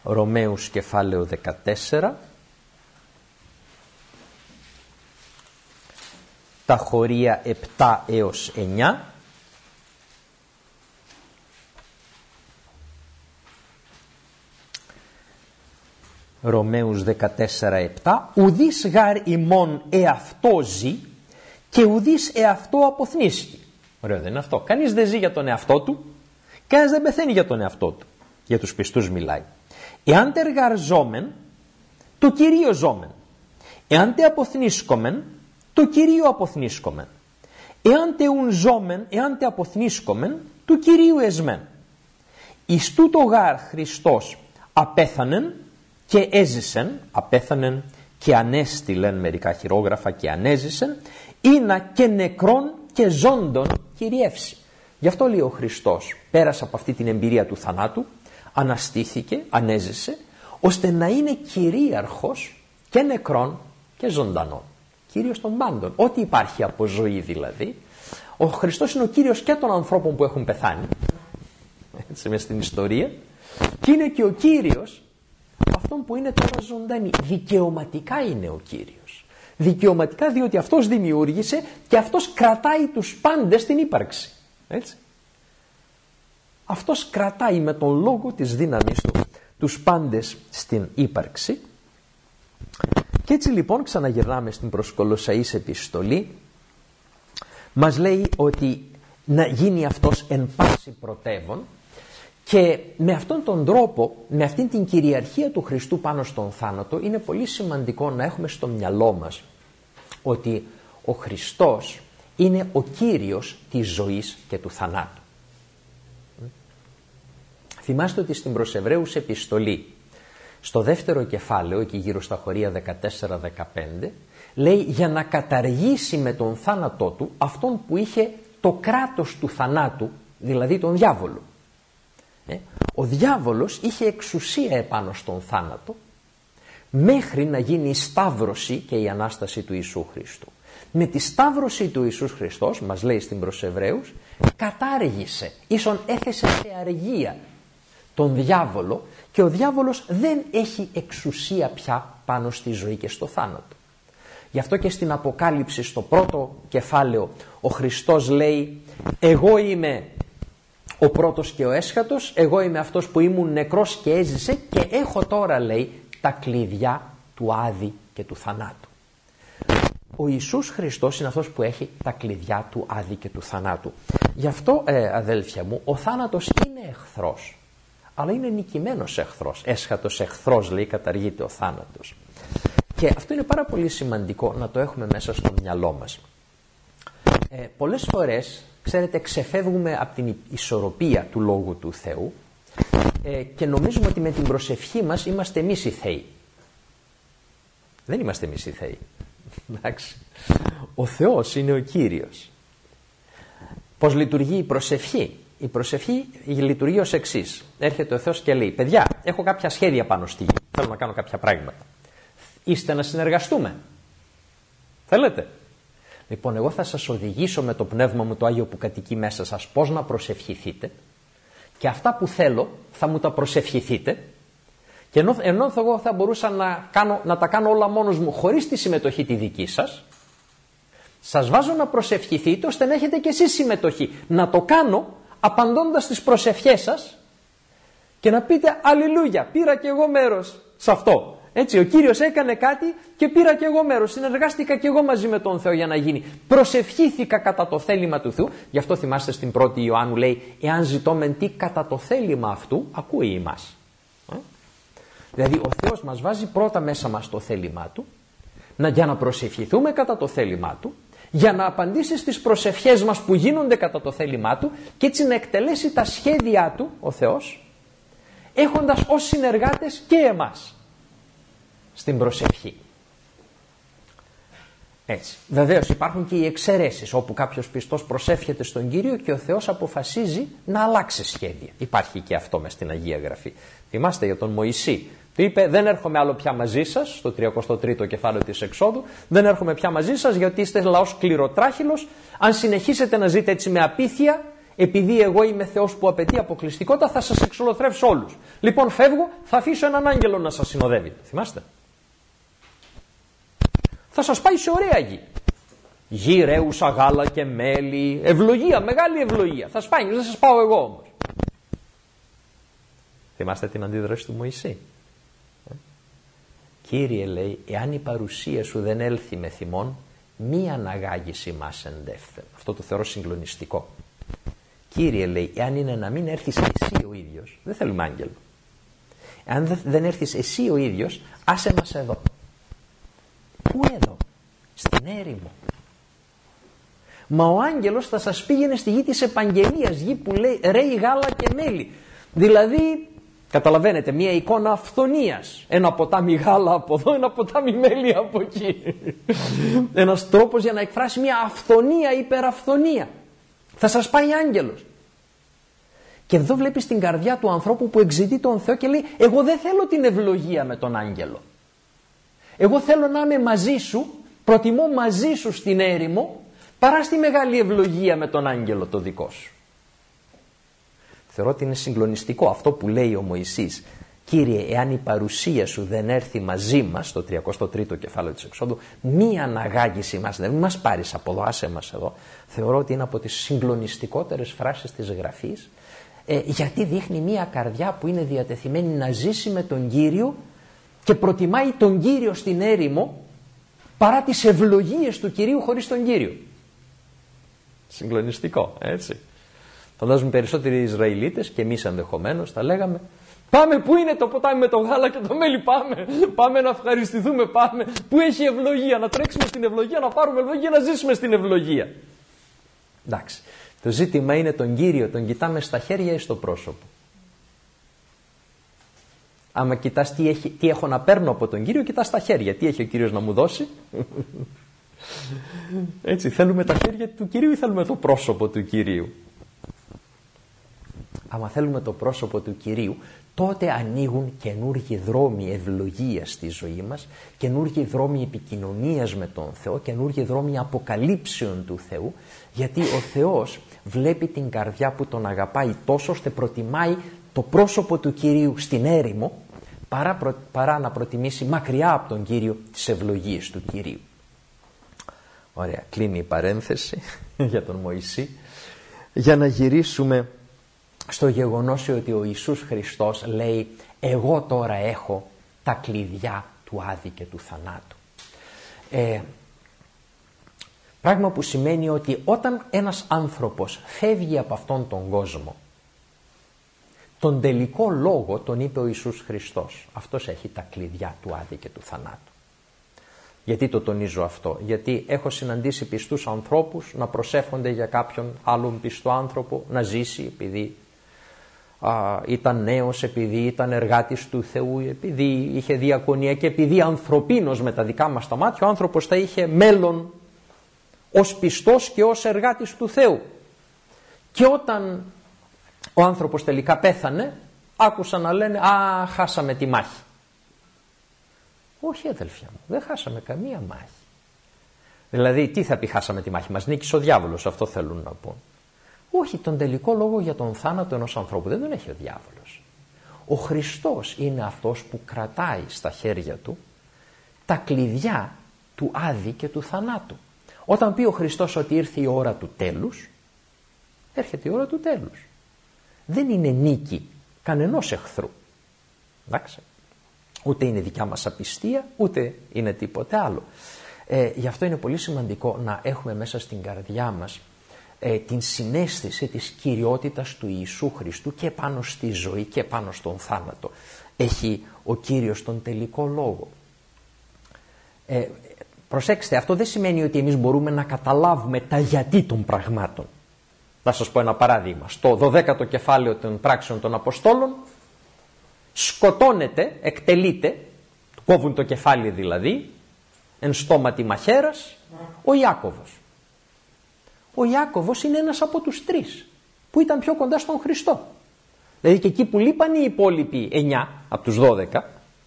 Ρωμαίους κεφάλαιο 14, τα χωρία 7 έως 9, Ρωμαίους 14:7, ουδείς γάρ ημών εαυτό ζει και ουδείς εαυτό αποθνίσκει. Ωραίο δεν είναι αυτό? Κανείς δεν ζει για τον εαυτό του, κανείς δεν πεθαίνει για τον εαυτό του. Για τους πιστούς μιλάει. Εάν τε εργαζόμεν, το Κυρίο ζόμεν. Εάν τε αποθνίσκομεν, το Κυρίο αποθνίσκομεν. Εάν τε ουν ζόμεν, εάν τε αποθνίσκομεν, του Κυρίου εσμέν. Εις τούτο γάρ Χριστός απέθανεν και έζησεν, απέθανεν και ανέστηλεν, μερικά χειρόγραφα, και ανέζησεν, ήνα και νεκρόν και ζώντων κυριεύσει. Γι' αυτό λέει ο Χριστός πέρασε από αυτή την εμπειρία του θανάτου, αναστήθηκε, ανέζησε, ώστε να είναι κυρίαρχος και νεκρών και ζωντανών. Κύριος των πάντων. Ό,τι υπάρχει από ζωή δηλαδή. Ο Χριστός είναι ο Κύριος και των ανθρώπων που έχουν πεθάνει. Έτσι μες στην ιστορία. Και είναι και ο Κύριος αυτόν που είναι τώρα ζωντανή. Δικαιωματικά είναι ο Κύριος. Δικαιωματικά, διότι αυτός δημιούργησε και αυτός κρατάει τους πάντες στην ύπαρξη. Έτσι. Αυτός κρατάει με τον λόγο της δύναμης του τους πάντες στην ύπαρξη. Και έτσι λοιπόν ξαναγυρνάμε στην προς Κολοσσαείς επιστολή. Μας λέει ότι να γίνει αυτός εν πάση πρωτεύων, και με αυτόν τον τρόπο, με αυτήν την κυριαρχία του Χριστού πάνω στον θάνατο, είναι πολύ σημαντικό να έχουμε στο μυαλό μας ότι ο Χριστός είναι ο Κύριος της ζωής και του θανάτου. Θυμάστε ότι στην προς Εβραίους επιστολή, στο δεύτερο κεφάλαιο, εκεί γύρω στα χωρία 14-15, λέει για να καταργήσει με τον θάνατό του αυτόν που είχε το κράτος του θανάτου, δηλαδή τον διάβολο. Ο διάβολος είχε εξουσία επάνω στον θάνατο μέχρι να γίνει η σταύρωση και η Ανάσταση του Ιησού Χριστού. Με τη σταύρωση του Ιησούς Χριστός, μας λέει στην προς Εβραίους, κατάργησε, ίσον έθεσε σε αργία τον διάβολο, και ο διάβολος δεν έχει εξουσία πια πάνω στη ζωή και στο θάνατο. Γι' αυτό και στην Αποκάλυψη, στο πρώτο κεφάλαιο, ο Χριστός λέει «Εγώ είμαι ο πρώτος και ο έσχατος, εγώ είμαι αυτός που ήμουν νεκρός και έζησε και έχω τώρα», λέει, «τα κλειδιά του Άδη και του θανάτου». Ο Ιησούς Χριστός είναι αυτός που έχει τα κλειδιά του Άδη και του θανάτου. Γι' αυτό, αδέλφια μου, ο θάνατος είναι εχθρός, αλλά είναι νικημένος εχθρός. Έσχατος εχθρός, λέει, καταργείται ο θάνατος. Και αυτό είναι πάρα πολύ σημαντικό να το έχουμε μέσα στο μυαλό μας. Πολλές φορές, ξέρετε, ξεφεύγουμε από την ισορροπία του Λόγου του Θεού και νομίζουμε ότι με την προσευχή μας είμαστε εμείς οι Θεοί. Δεν είμαστε εμείς οι Θεοί. Εντάξει. Ο Θεός είναι ο Κύριος. Πώς λειτουργεί η προσευχή? Η προσευχή λειτουργεί ως εξής. Έρχεται ο Θεός και λέει «Παιδιά, έχω κάποια σχέδια πάνω στη γη. Θέλω να κάνω κάποια πράγματα. Είστε να συνεργαστούμε? Θέλετε? Λοιπόν, εγώ θα σας οδηγήσω με το Πνεύμα μου το Άγιο που κατοικεί μέσα σας πώς να προσευχηθείτε, και αυτά που θέλω θα μου τα προσευχηθείτε, και ενώ εγώ θα μπορούσα να τα κάνω όλα μόνος μου χωρίς τη συμμετοχή τη δική σας, σας βάζω να προσευχηθείτε ώστε να έχετε και εσείς συμμετοχή. Να το κάνω απαντώντας στις προσευχές σας και να πείτε «Αλληλούια, πήρα και εγώ μέρος σε αυτό». Έτσι, ο Κύριος έκανε κάτι και πήρα και εγώ μέρος, συνεργάστηκα και εγώ μαζί με τον Θεό για να γίνει. Προσευχήθηκα κατά το θέλημα του Θεού. Γι' αυτό θυμάστε στην 1η Ιωάννου λέει «Εάν ζητώμεν τι κατά το θέλημα αυτού, ακούει ημάς». Δηλαδή ο Θεός μας βάζει πρώτα μέσα μας το θέλημά Του, για να προσευχηθούμε κατά το θέλημά Του, για να απαντήσει στις προσευχές μας που γίνονται κατά το θέλημά Του, και έτσι να εκτελέσει τα σχέδιά Του ο Θεός, έχοντας ως συνεργάτες και εμάς στην προσευχή. Έτσι. Βεβαίως υπάρχουν και οι εξαιρέσεις, όπου κάποιος πιστός προσεύχεται στον Κύριο και ο Θεός αποφασίζει να αλλάξει σχέδια. Υπάρχει και αυτό μες στην Αγία Γραφή. Θυμάστε για τον Μωυσή. Του είπε «Δεν έρχομαι άλλο πια μαζί σας», στο 33ο κεφάλαιο της Εξόδου, «Δεν έρχομαι πια μαζί σας γιατί είστε λαός σκληροτράχυλος. Αν συνεχίσετε να ζείτε έτσι με απίθεια, επειδή εγώ είμαι Θεός που απαιτεί αποκλειστικότητα, θα σας εξολοθρεύσω όλους. Λοιπόν, φεύγω, θα αφήσω έναν άγγελο να σας συνοδεύει. Θυμάστε? Θα σας πάει σε ωραία γη. Γη ρέουσα γάλα και μέλι, ευλογία, μεγάλη ευλογία. Θα σας πάει, δεν σας πάω εγώ όμως. Θυμάστε την αντίδραση του Μωυσή? Κύριε, λέει, εάν η παρουσία σου δεν έλθει με θυμόν, μη αναγάγεις ημάς εντεύθεν. Αυτό το θεωρώ συγκλονιστικό. Κύριε, λέει, εάν είναι να μην έρθεις εσύ ο ίδιος, δεν θέλουμε άγγελο. Εάν δεν έρθεις εσύ ο ίδιος, άσε μας εδώ. Πού εδώ? Στην έρημο. Μα ο άγγελος θα σας πήγαινε στη γη της επαγγελίας, γη που λέει ρέει γάλα και μέλι. Δηλαδή, καταλαβαίνετε, μια εικόνα αυθονίας. Ένα ποτάμι γάλα από εδώ, ένα ποτάμι μέλι από εκεί. Ένας τρόπος για να εκφράσει μια αυθονία, υπεραφθονία. Θα σας πάει άγγελος. Και εδώ βλέπεις την καρδιά του ανθρώπου που εξητεί τον Θεό και λέει, εγώ δεν θέλω την ευλογία με τον άγγελο. Εγώ θέλω να είμαι μαζί σου, προτιμώ μαζί σου στην έρημο, παρά στη μεγάλη ευλογία με τον άγγελο το δικό σου. Θεωρώ ότι είναι συγκλονιστικό αυτό που λέει ο Μωυσής. Κύριε, εάν η παρουσία σου δεν έρθει μαζί μας, στο 33ο κεφάλαιο της Εξόδου, μη αναγάγεις μας, δεν μας πάρεις από εδώ, άσε μας εδώ. Θεωρώ ότι είναι από τις συγκλονιστικότερες φράσεις της Γραφής, γιατί δείχνει μια καρδιά που είναι διατεθειμένη να ζήσει με τον Κύριο και προτιμάει τον Κύριο στην έρημο παρά τις ευλογίες του Κυρίου χωρίς τον Κύριο. Συγκλονιστικό, έτσι. Φαντάζομαι περισσότεροι Ισραηλίτες και εμείς ενδεχομένως θα λέγαμε, πάμε, πού είναι το ποτάμι με το γάλα και το μέλι, πάμε να ευχαριστηθούμε, πάμε, πού έχει ευλογία, να τρέξουμε στην ευλογία, να πάρουμε ευλογία, να ζήσουμε στην ευλογία. Εντάξει, το ζήτημα είναι τον Κύριο, τον κοιτάμε στα χέρια ή στο πρόσωπο. Άμα κοιτάς τι έχω να παίρνω από τον Κύριο, κοιτάς τα χέρια, τι έχει ο Κύριος να μου δώσει. Έτσι, θέλουμε τα χέρια του Κυρίου ή θέλουμε το πρόσωπο του Κυρίου? Άμα θέλουμε το πρόσωπο του Κυρίου, τότε ανοίγουν καινούργιοι δρόμοι ευλογίας στη ζωή μας, καινούργιοι δρόμοι επικοινωνίας με τον Θεό, καινούργιοι δρόμοι αποκαλύψεων του Θεού, γιατί ο Θεός βλέπει την καρδιά που τον αγαπάει τόσο ώστε προτιμάει το πρόσωπο του Κυρίου στην έρημο παρά να προτιμήσει μακριά από τον Κύριο τις ευλογίες του Κυρίου. Ωραία, κλείνει η παρένθεση για τον Μωυσή, για να γυρίσουμε στο γεγονός ότι ο Ιησούς Χριστός λέει, εγώ τώρα έχω τα κλειδιά του Άδη και του θανάτου. Πράγμα που σημαίνει ότι όταν ένας άνθρωπος φεύγει από αυτόν τον κόσμο, τον τελικό λόγο τον είπε ο Ιησούς Χριστός. Αυτός έχει τα κλειδιά του Άδη και του θανάτου. Γιατί το τονίζω αυτό? Γιατί έχω συναντήσει πιστούς ανθρώπους να προσεύχονται για κάποιον άλλον πιστό άνθρωπο να ζήσει επειδή ήταν νέος, επειδή ήταν εργάτης του Θεού, επειδή είχε διακονία και επειδή ανθρωπίνος με τα δικά μας τα μάτια ο άνθρωπος θα είχε μέλλον ως πιστός και ως εργάτης του Θεού. Και όταν ο άνθρωπος τελικά πέθανε, άκουσα να λένε χάσαμε τη μάχη. Όχι αδελφιά μου, δεν χάσαμε καμία μάχη. Δηλαδή τι θα πει χάσαμε τη μάχη? Μας νίκησε ο διάβολος, αυτό θέλουν να πούν. Όχι, τον τελικό λόγο για τον θάνατο ενός ανθρώπου δεν τον έχει ο διάβολος. Ο Χριστός είναι αυτός που κρατάει στα χέρια του τα κλειδιά του Άδη και του θανάτου. Όταν πει ο Χριστός ότι ήρθε η ώρα του τέλους, έρχεται η ώρα του τέλους. Δεν είναι νίκη κανενός εχθρού. Εντάξει. Ούτε είναι δικιά μας απιστία, ούτε είναι τίποτε άλλο. Γι' αυτό είναι πολύ σημαντικό να έχουμε μέσα στην καρδιά μας την συναίσθηση της κυριότητας του Ιησού Χριστού και πάνω στη ζωή και πάνω στον θάνατο. Έχει ο Κύριος τον τελικό λόγο. Προσέξτε, αυτό δεν σημαίνει ότι εμείς μπορούμε να καταλάβουμε τα γιατί των πραγμάτων. Να σας πω ένα παράδειγμα. Στο 12ο κεφάλαιο των πράξεων των Αποστόλων σκοτώνεται, εκτελείται, κόβουν το κεφάλι δηλαδή, εν στόματι μαχαίρας, ο Ιάκωβος. Ο Ιάκωβος είναι ένας από τους τρεις που ήταν πιο κοντά στον Χριστό. Δηλαδή και εκεί που λείπαν οι υπόλοιποι 9 από τους 12,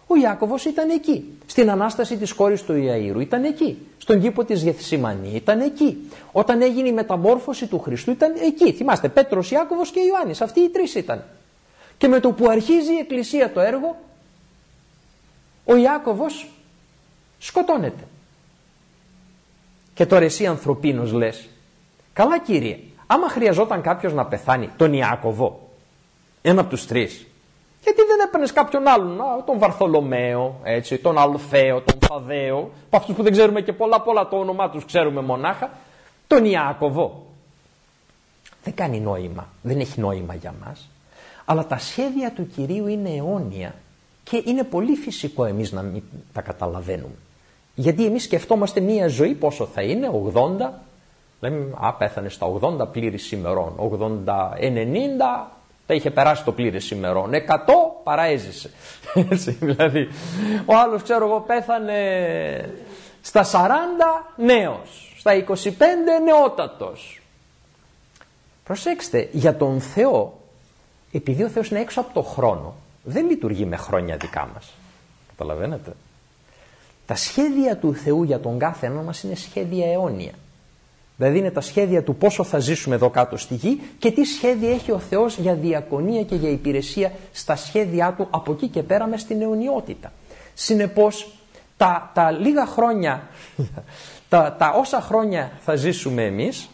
Ο Ιάκωβος ήταν εκεί. Στην Ανάσταση της κόρης του Ιαΐρου ήταν εκεί. Στον κήπο της Γεθσιμανή ήταν εκεί. Όταν έγινε η μεταμόρφωση του Χριστού ήταν εκεί. Θυμάστε, Πέτρος, Ιάκωβος και Ιωάννης. Αυτοί οι τρεις ήταν. Και με το που αρχίζει η Εκκλησία το έργο, ο Ιάκωβος σκοτώνεται. Και τώρα εσύ ανθρωπίνος λες, καλά Κύριε, άμα χρειαζόταν κάποιος να πεθάνει, τον Ιάκωβο, ένα από τους τρεις, γιατί δεν έπαιρνες κάποιον άλλον, τον Βαρθολομαίο, έτσι, τον Αλφαίο, τον Θαδαίο, από αυτούς που δεν ξέρουμε και πολλά το όνομά τους ξέρουμε μονάχα, τον Ιάκωβο. Δεν κάνει νόημα, δεν έχει νόημα για μας, αλλά τα σχέδια του Κυρίου είναι αιώνια και είναι πολύ φυσικό εμείς να μην τα καταλαβαίνουμε. Γιατί εμείς σκεφτόμαστε μία ζωή πόσο θα είναι, 80, λέμε πέθανε στα 80 πλήρης ημερών, 80-90 τα είχε περάσει το πλήρης ημερών, 100 παραέζησε. Δηλαδή, ο άλλος ξέρω εγώ πέθανε στα 40 νέος, στα 25 νεότατος. Προσέξτε, για τον Θεό, επειδή ο Θεός είναι έξω από το χρόνο, δεν λειτουργεί με χρόνια δικά μας. Καταλαβαίνετε. Τα σχέδια του Θεού για τον κάθε ένα μας είναι σχέδια αιώνια. Δηλαδή είναι τα σχέδια του πόσο θα ζήσουμε εδώ κάτω στη γη και τι σχέδια έχει ο Θεός για διακονία και για υπηρεσία στα σχέδιά του από εκεί και πέρα μες στην αιωνιότητα. Συνεπώς τα λίγα χρόνια, τα όσα χρόνια θα ζήσουμε εμείς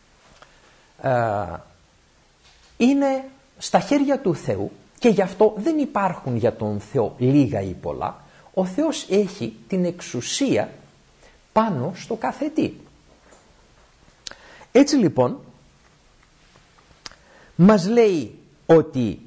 είναι στα χέρια του Θεού και γι' αυτό δεν υπάρχουν για τον Θεό λίγα ή πολλά. Ο Θεός έχει την εξουσία πάνω στο κάθε τι. Έτσι λοιπόν μας λέει ότι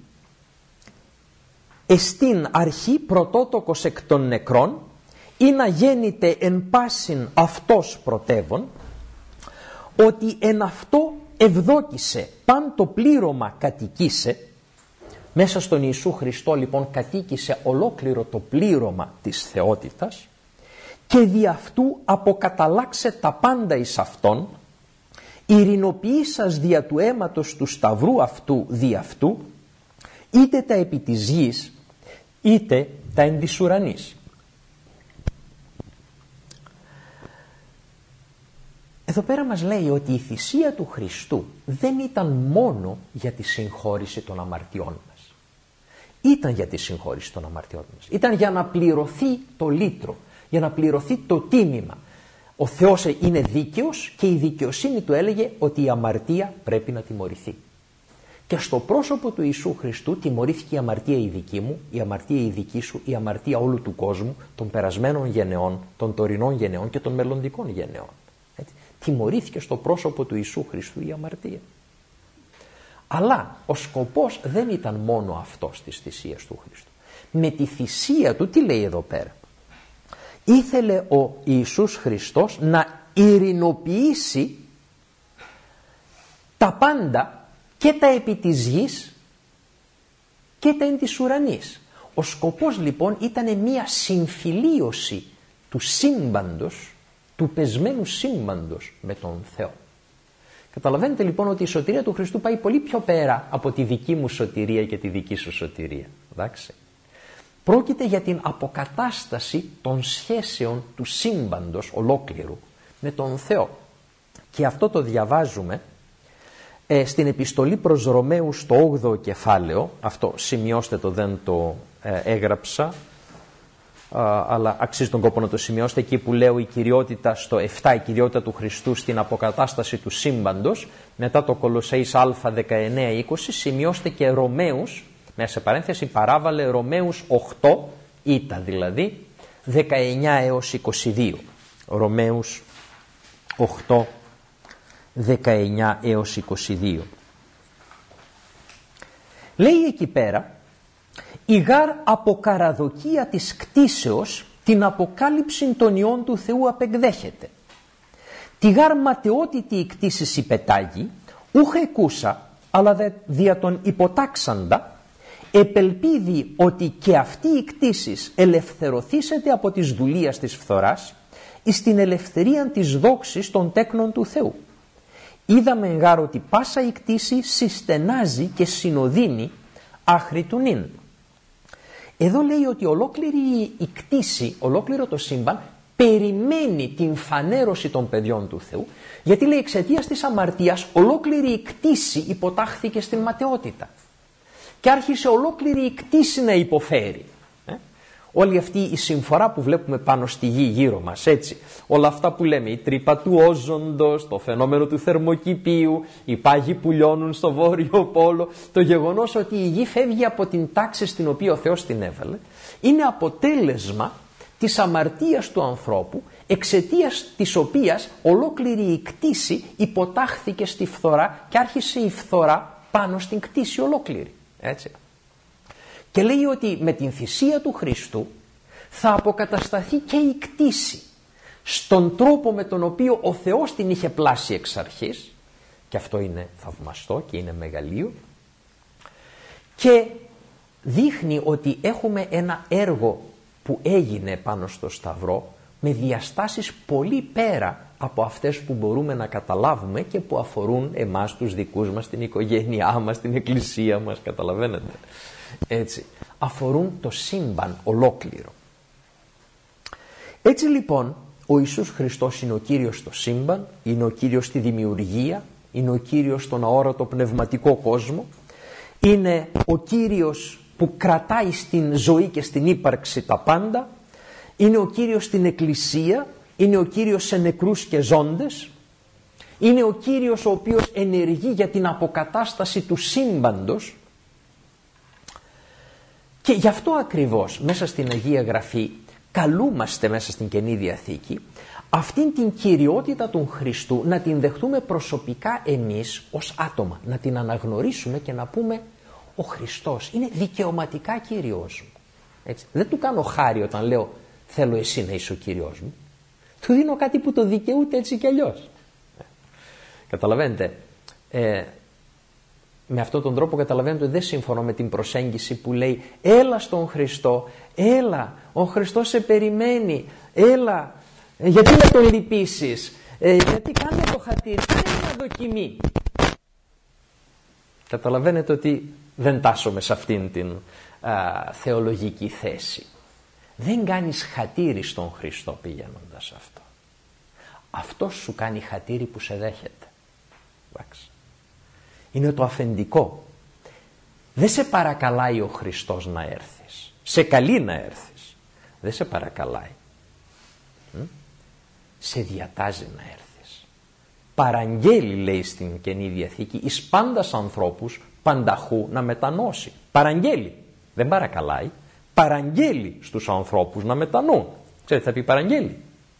εστίν αρχή πρωτότοκος εκ των νεκρών ή να γέννηται εν πάσιν αυτός πρωτεύων, ότι εν αυτό ευδόκησε παν το πλήρωμα κατοικήσε. Μέσα στον Ιησού Χριστό λοιπόν κατοίκησε ολόκληρο το πλήρωμα της θεότητας και δι' αυτού αποκαταλάξε τα πάντα εις αυτόν, ειρηνοποιήσας δια του αίματος του σταυρού αυτού δι' αυτού, είτε τα επί της γης είτε τα εν της ουρανής. Εδώ πέρα μας λέει ότι η θυσία του Χριστού δεν ήταν μόνο για τη συγχώρηση των αμαρτιών μας. Ήταν για τη συγχώρηση των αμαρτιών μας. Ήταν για να πληρωθεί το λύτρο, για να πληρωθεί το τίμημα. Ο Θεός είναι δίκαιος και η δικαιοσύνη του έλεγε ότι η αμαρτία πρέπει να τιμωρηθεί. Και στο πρόσωπο του Ιησού Χριστού τιμωρήθηκε η αμαρτία η δική μου, η αμαρτία η δική σου, η αμαρτία όλου του κόσμου, των περασμένων γενεών, των τωρινών γενεών και των μελλοντικών γενεών. Έτσι. Τιμωρήθηκε στο πρόσωπο του Ιησού Χριστού η αμαρτία. Αλλά ο σκοπός δεν ήταν μόνο αυτός της θυσίας του Χριστού. Με τη θυσία του, τι λέει εδώ πέρα, ήθελε ο Ιησούς Χριστός να ειρηνοποιήσει τα πάντα και τα επί της γης και τα εν της ουρανής. Ο σκοπός λοιπόν ήταν μια συμφιλίωση του σύμπαντος, του πεσμένου σύμπαντος με τον Θεό. Καταλαβαίνετε λοιπόν ότι η σωτηρία του Χριστού πάει πολύ πιο πέρα από τη δική μου σωτηρία και τη δική σου σωτηρία. Εντάξει. Πρόκειται για την αποκατάσταση των σχέσεων του σύμπαντος ολόκληρου με τον Θεό. Και αυτό το διαβάζουμε στην επιστολή προς Ρωμαίους στο 8ο κεφάλαιο. Αυτό σημειώστε το, δεν το έγραψα, αλλά αξίζει τον κόπο να το σημειώσετε. Εκεί που λέω η κυριότητα στο 7, η κυριότητα του Χριστού στην αποκατάσταση του σύμπαντος, μετά το Κολοσσαείς Α19-20, σημειώστε και Ρωμαίους, μέσα σε παρένθεση παράβαλε Ρωμαίους 8, ήτα δηλαδή, 19 έως 22. Ρωμαίους 8, 19 έως 22. Λέει εκεί πέρα, η γάρ αποκαραδοκία της κτίσεως την αποκάλυψη των ιών του Θεού απεκδέχεται. Τη γάρ ματαιότητη η κτίσης υπετάγει, ούχε εκούσα, αλλά δια των υποτάξαντα, επελπίδει ότι και αυτή η κτίσης ελευθερωθήσεται από τις δουλείας της φθοράς εις την ελευθερία της δόξης των τέκνων του Θεού. Είδαμε γάρ ότι πάσα η κτίση συστενάζει και συνοδύνει άχρη του νυν. Εδώ λέει ότι ολόκληρη η κτήση, ολόκληρο το σύμπαν περιμένει την φανέρωση των παιδιών του Θεού, γιατί λέει εξαιτίας της αμαρτίας ολόκληρη η κτήση υποτάχθηκε στην ματαιότητα και άρχισε ολόκληρη η κτήση να υποφέρει. Όλη αυτή η συμφορά που βλέπουμε πάνω στη γη γύρω μας, έτσι, όλα αυτά που λέμε, η τρύπα του όζοντος, το φαινόμενο του θερμοκηπίου, οι πάγοι που λιώνουν στο βόρειο πόλο, το γεγονός ότι η γη φεύγει από την τάξη στην οποία ο Θεός την έβαλε, είναι αποτέλεσμα της αμαρτίας του ανθρώπου, εξαιτίας της οποίας ολόκληρη η κτήση υποτάχθηκε στη φθορά και άρχισε η φθορά πάνω στην κτήση ολόκληρη, έτσι. Και λέει ότι με την θυσία του Χριστού θα αποκατασταθεί και η κτήση στον τρόπο με τον οποίο ο Θεός την είχε πλάσει εξ αρχής, και αυτό είναι θαυμαστό και είναι μεγαλείο, και δείχνει ότι έχουμε ένα έργο που έγινε πάνω στο Σταυρό με διαστάσεις πολύ πέρα από αυτές που μπορούμε να καταλάβουμε και που αφορούν εμάς τους δικούς μας, την οικογένειά μας, την εκκλησία μας, καταλαβαίνετε. Έτσι, αφορούν το σύμπαν ολόκληρο. Έτσι λοιπόν ο Ιησούς Χριστός είναι ο Κύριος στο σύμπαν, είναι ο Κύριος στη δημιουργία, είναι ο Κύριος στον αόρατο πνευματικό κόσμο, είναι ο Κύριος που κρατάει στην ζωή και στην ύπαρξη τα πάντα, είναι ο Κύριος στην εκκλησία, είναι ο Κύριος σε νεκρούς και ζώντες, είναι ο Κύριος ο οποίος ενεργεί για την αποκατάσταση του σύμπαντος. Και γι' αυτό ακριβώς μέσα στην Αγία Γραφή καλούμαστε μέσα στην Καινή Διαθήκη αυτήν την κυριότητα του Χριστού να την δεχτούμε προσωπικά εμείς ως άτομα, να την αναγνωρίσουμε και να πούμε ο Χριστός είναι δικαιωματικά Κύριος μου. Έτσι. Δεν του κάνω χάρη όταν λέω θέλω εσύ να είσαι ο Κύριος μου. Του δίνω κάτι που το δικαιούται έτσι κι αλλιώς. Καταλαβαίνετε. Με αυτόν τον τρόπο καταλαβαίνετε ότι δεν συμφωνώ με την προσέγγιση που λέει έλα στον Χριστό, έλα, ο Χριστός σε περιμένει, έλα, γιατί να τον λυπήσεις, γιατί κάνε το χατήρι, κάνε μια δοκιμή. Καταλαβαίνετε ότι δεν τάσσομαι σε αυτήν την θεολογική θέση. Δεν κάνεις χατήρι στον Χριστό πηγαίνοντας αυτό. Αυτός σου κάνει χατήρι που σε δέχεται. Εντάξει. Είναι το αφεντικό. Δεν σε παρακαλάει ο Χριστός να έρθεις. Σε καλεί να έρθεις. Δεν σε παρακαλάει. Σε διατάζει να έρθεις. Παραγγέλει, λέει στην Καινή Διαθήκη, εις πάντας ανθρώπους πανταχού να μετανώσει. Παραγγέλει. Δεν παρακαλάει. Παραγγέλει στους ανθρώπους να μετανούν. Ξέρετε, θα πει παραγγέλει.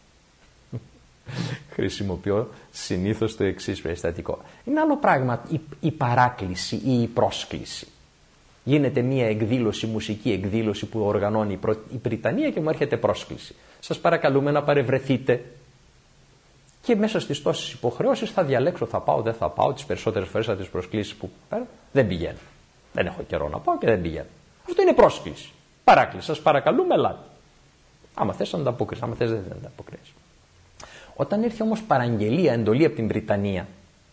Χρησιμοποιώ συνήθως το εξής περιστατικό. Είναι άλλο πράγμα η παράκληση ή η πρόσκληση. Γίνεται μια εκδήλωση, μουσική εκδήλωση που οργανώνει η Πριτανία και μου έρχεται πρόσκληση. Σας παρακαλούμε να παρευρεθείτε. Και μέσα στις τόσες υποχρεώσεις θα διαλέξω, θα πάω, δεν θα πάω. Τις περισσότερες φορές από τις προσκλήσεις που δεν πηγαίνω. Δεν έχω καιρό να πάω και δεν πηγαίνω. Αυτό είναι πρόσκληση. Παράκληση. Σας παρακαλούμε, ελάτε. Άμα θες ανταποκρίσεις, άμα θες δεν ανταποκρίσεις. Όταν έρθει όμως παραγγελία, εντολή από την Βρυτανία,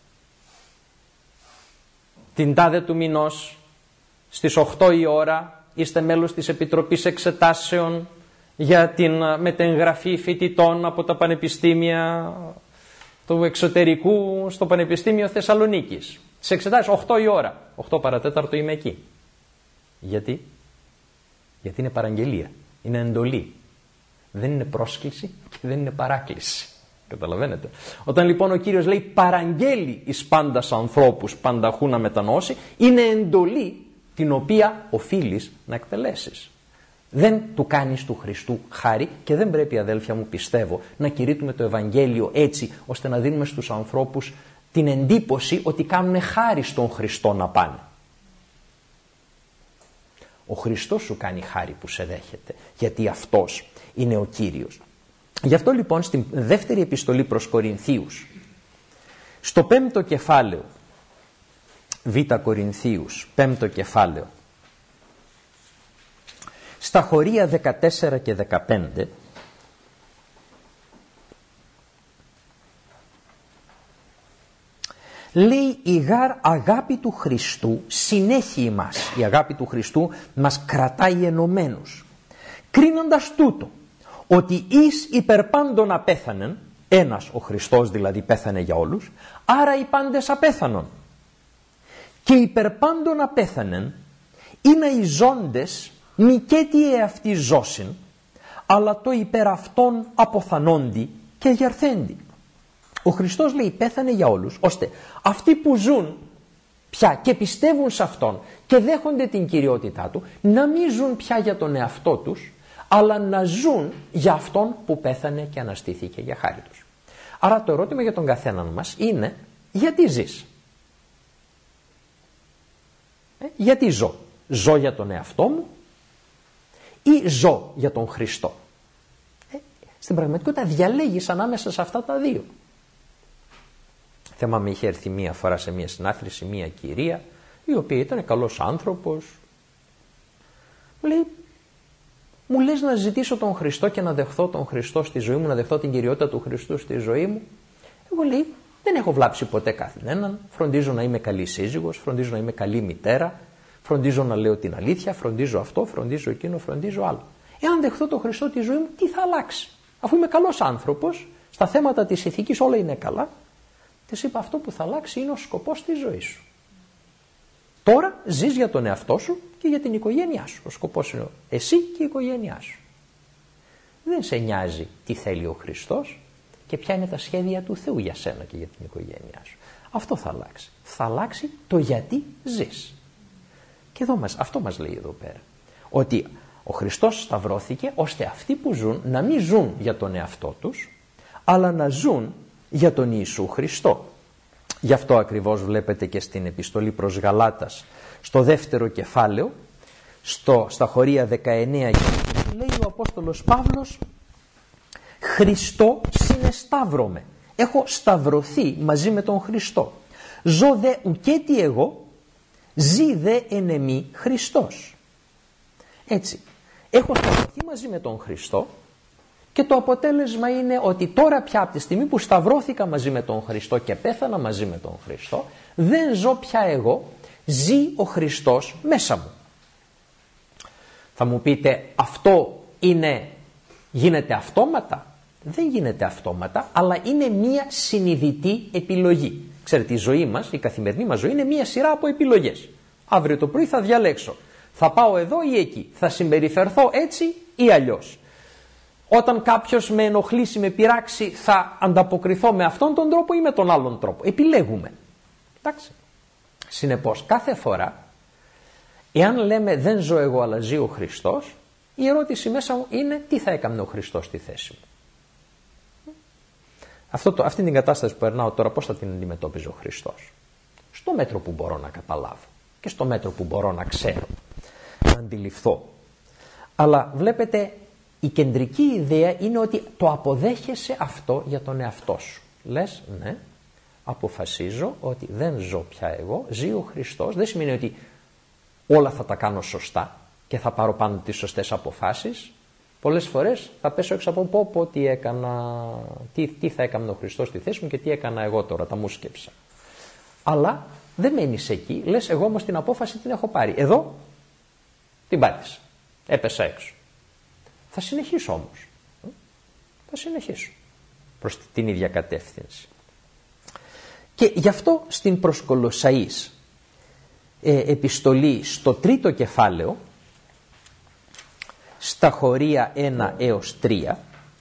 την τάδε του μηνός, στις 8 η ώρα, είστε μέλος της Επιτροπής Εξετάσεων για την μετεγγραφή φοιτητών από τα πανεπιστήμια του εξωτερικού στο Πανεπιστήμιο Θεσσαλονίκης. Σε εξετάσεις 8 η ώρα, 8 παρατέταρτο είμαι εκεί. Γιατί? Γιατί είναι παραγγελία, είναι εντολή. Δεν είναι πρόσκληση και δεν είναι παράκληση. Καταλαβαίνετε. Όταν λοιπόν ο Κύριος λέει παραγγέλει εις πάντας ανθρώπους πανταχού να μετανώσει, είναι εντολή την οποία οφείλεις να εκτελέσεις. Δεν του κάνεις του Χριστού χάρη και δεν πρέπει, αδέλφια μου, πιστεύω, να κηρύττουμε το Ευαγγέλιο έτσι ώστε να δίνουμε στους ανθρώπους την εντύπωση ότι κάνουν χάρη στον Χριστό να πάνε. Ο Χριστός σου κάνει χάρη που σε δέχεται, γιατί αυτός είναι ο Κύριος. Γι' αυτό λοιπόν στην δεύτερη επιστολή προς Κορινθίους, στο 5ο κεφάλαιο, Β' Κορινθίους, 5ο κεφάλαιο, στα χωρία 14 και 15, Λέει η γάρ αγάπη του Χριστού συνέχει ημάς. Η αγάπη του Χριστού μας κρατάει ενωμένους. Κρίνοντας τούτο, ότι εις υπερπάντων απέθανεν, ένας ο Χριστός δηλαδή πέθανε για όλους, άρα οι πάντες απέθανον. Και υπερπάντων απέθανεν, είναι οι ζώντες μη και τι εαυτοί ζώσιν, αλλά το υπερ αυτών αποθανόντι και γερθέντι. Ο Χριστός λέει πέθανε για όλους, ώστε αυτοί που ζουν πια και πιστεύουν σε Αυτόν και δέχονται την κυριότητά Του, να μην ζουν πια για τον εαυτό τους, αλλά να ζουν για Αυτόν που πέθανε και αναστήθηκε για χάρη τους. Άρα το ερώτημα για τον καθέναν μας είναι, γιατί ζεις? Γιατί ζω? Ζω για τον εαυτό μου ή ζω για τον Χριστό? Στην πραγματικότητα διαλέγεις ανάμεσα σε αυτά τα δύο. Θυμάμαι είχε έρθει μία φορά σε μία συνάθρηση μία κυρία, η οποία ήταν καλός άνθρωπος. Λέει, μου λες να ζητήσω τον Χριστό και να δεχθώ τον Χριστό στη ζωή μου, να δεχθώ την κυριότητα του Χριστού στη ζωή μου. Εγώ λέει, δεν έχω βλάψει ποτέ καθέναν, φροντίζω να είμαι καλή σύζυγος, φροντίζω να είμαι καλή μητέρα, φροντίζω να λέω την αλήθεια, φροντίζω αυτό, φροντίζω εκείνο, φροντίζω άλλο. Εάν δεχθώ τον Χριστό τη ζωή μου, τι θα αλλάξει? Αφού είμαι καλός άνθρωπος, στα θέματα της ηθικής όλα είναι καλά. Της είπα, αυτό που θα αλλάξει είναι ο σκοπός της ζωής σου. Τώρα ζεις για τον εαυτό σου και για την οικογένειά σου. Ο σκοπός είναι εσύ και η οικογένειά σου. Δεν σε νοιάζει τι θέλει ο Χριστός και ποια είναι τα σχέδια του Θεού για σένα και για την οικογένειά σου. Αυτό θα αλλάξει. Θα αλλάξει το γιατί ζεις. Και εδώ αυτό μας λέει εδώ πέρα. Ότι ο Χριστός σταυρώθηκε ώστε αυτοί που ζουν να μην ζουν για τον εαυτό τους, αλλά να ζουν για τον Ιησού Χριστό. Γι' αυτό ακριβώς βλέπετε και στην επιστολή προς Γαλάτας, στο δεύτερο κεφάλαιο, στα χωρία 19, λέει ο Απόστολος Παύλος, Χριστό συνεσταύρωμαι. Έχω σταυρωθεί μαζί με τον Χριστό. Ζω δε ουκέτι εγώ, ζει δε εν εμή Χριστός. Έτσι, έχω σταυρωθεί μαζί με τον Χριστό και το αποτέλεσμα είναι ότι τώρα πια από τη στιγμή που σταυρώθηκα μαζί με τον Χριστό και πέθανα μαζί με τον Χριστό, δεν ζω πια εγώ, ζει ο Χριστός μέσα μου. Θα μου πείτε, αυτό γίνεται αυτόματα? Δεν γίνεται αυτόματα, αλλά είναι μία συνειδητή επιλογή. Ξέρετε, η ζωή μας, η καθημερινή μας ζωή είναι μία σειρά από επιλογές. Αύριο το πρωί θα διαλέξω, θα πάω εδώ ή εκεί, θα συμπεριφερθώ έτσι ή αλλιώς. Όταν κάποιος με ενοχλήσει, με πειράξει, θα ανταποκριθώ με αυτόν τον τρόπο ή με τον άλλον τρόπο. Επιλέγουμε. Εντάξει. Συνεπώς, κάθε φορά, εάν λέμε δεν ζω εγώ αλλά ζει ο Χριστός, η ερώτηση μέσα μου είναι τι θα έκανε ο Χριστός στη θέση μου. Αυτή την κατάσταση που περνάω τώρα, πώς θα την αντιμετώπιζε ο Χριστός? Στο μέτρο που μπορώ να καταλάβω και στο μέτρο που μπορώ να ξέρω, να αντιληφθώ. Αλλά βλέπετε, η κεντρική ιδέα είναι ότι το αποδέχεσαι αυτό για τον εαυτό σου. Λες, ναι, αποφασίζω ότι δεν ζω πια εγώ, ζει ο Χριστός. Δεν σημαίνει ότι όλα θα τα κάνω σωστά και θα πάρω πάνω τις σωστές αποφάσεις. Πολλές φορές θα πέσω έξω από πω τι έκανα, τι θα έκανε ο Χριστός στη θέση μου και τι έκανα εγώ τώρα, τα μου σκέψα. Αλλά δεν μένεις εκεί, λες εγώ όμως την απόφαση την έχω πάρει. Εδώ την πάτησα, έπεσα έξω. Θα συνεχίσω όμως. Θα συνεχίσω προς την ίδια κατεύθυνση. Και γι' αυτό στην προς Κολοσσαείς επιστολή στο τρίτο κεφάλαιο, στα χωρία 1 έως 3,